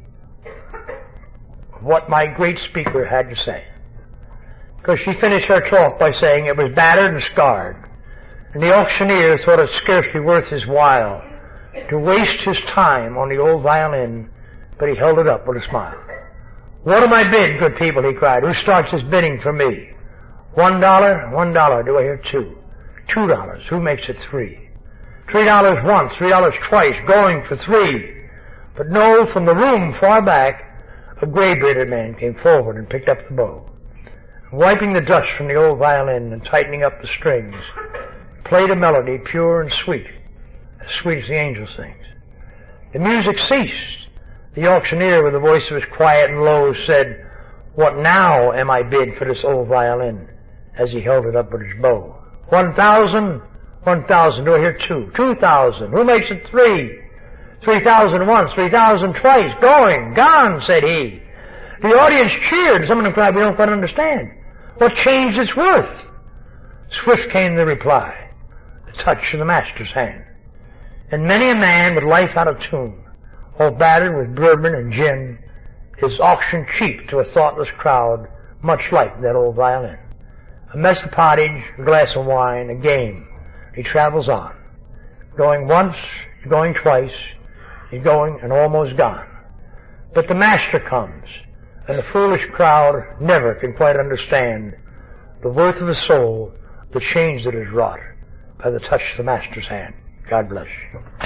what my great speaker had to say. Because she finished her talk by saying it was battered and scarred. And the auctioneer thought it scarcely worth his while to waste his time on the old violin, but he held it up with a smile. What am I bid, good people, he cried. Who starts this bidding for me? $1? $1. Do I hear two? $2. Who makes it $3? $3 once, $3 twice, going for $3. But no, from the room far back, a gray-bearded man came forward and picked up the bow. Wiping the dust from the old violin and tightening up the strings, played a melody pure and sweet as the angel sings. The music ceased. The auctioneer, with a voice that was quiet and low, said, what now am I bid for this old violin? As he held it up with his bow. 1,000? 1,000. Do I hear two? 2,000. Who makes it $3? 3,000 once, 3,000 twice. Going, gone, said he. The audience cheered. Some of them cried, we don't quite understand. What changed its worth? Swift came the reply, the touch of the master's hand. And many a man with life out of tune, all battered with bourbon and gin, is auctioned cheap to a thoughtless crowd, much like that old violin. A mess of pottage, a glass of wine, a game. He travels on. Going once, going twice, he's going and almost gone. But the master comes, and the foolish crowd never can quite understand the worth of the soul, the change that is wrought by the touch of the master's hand. God bless you.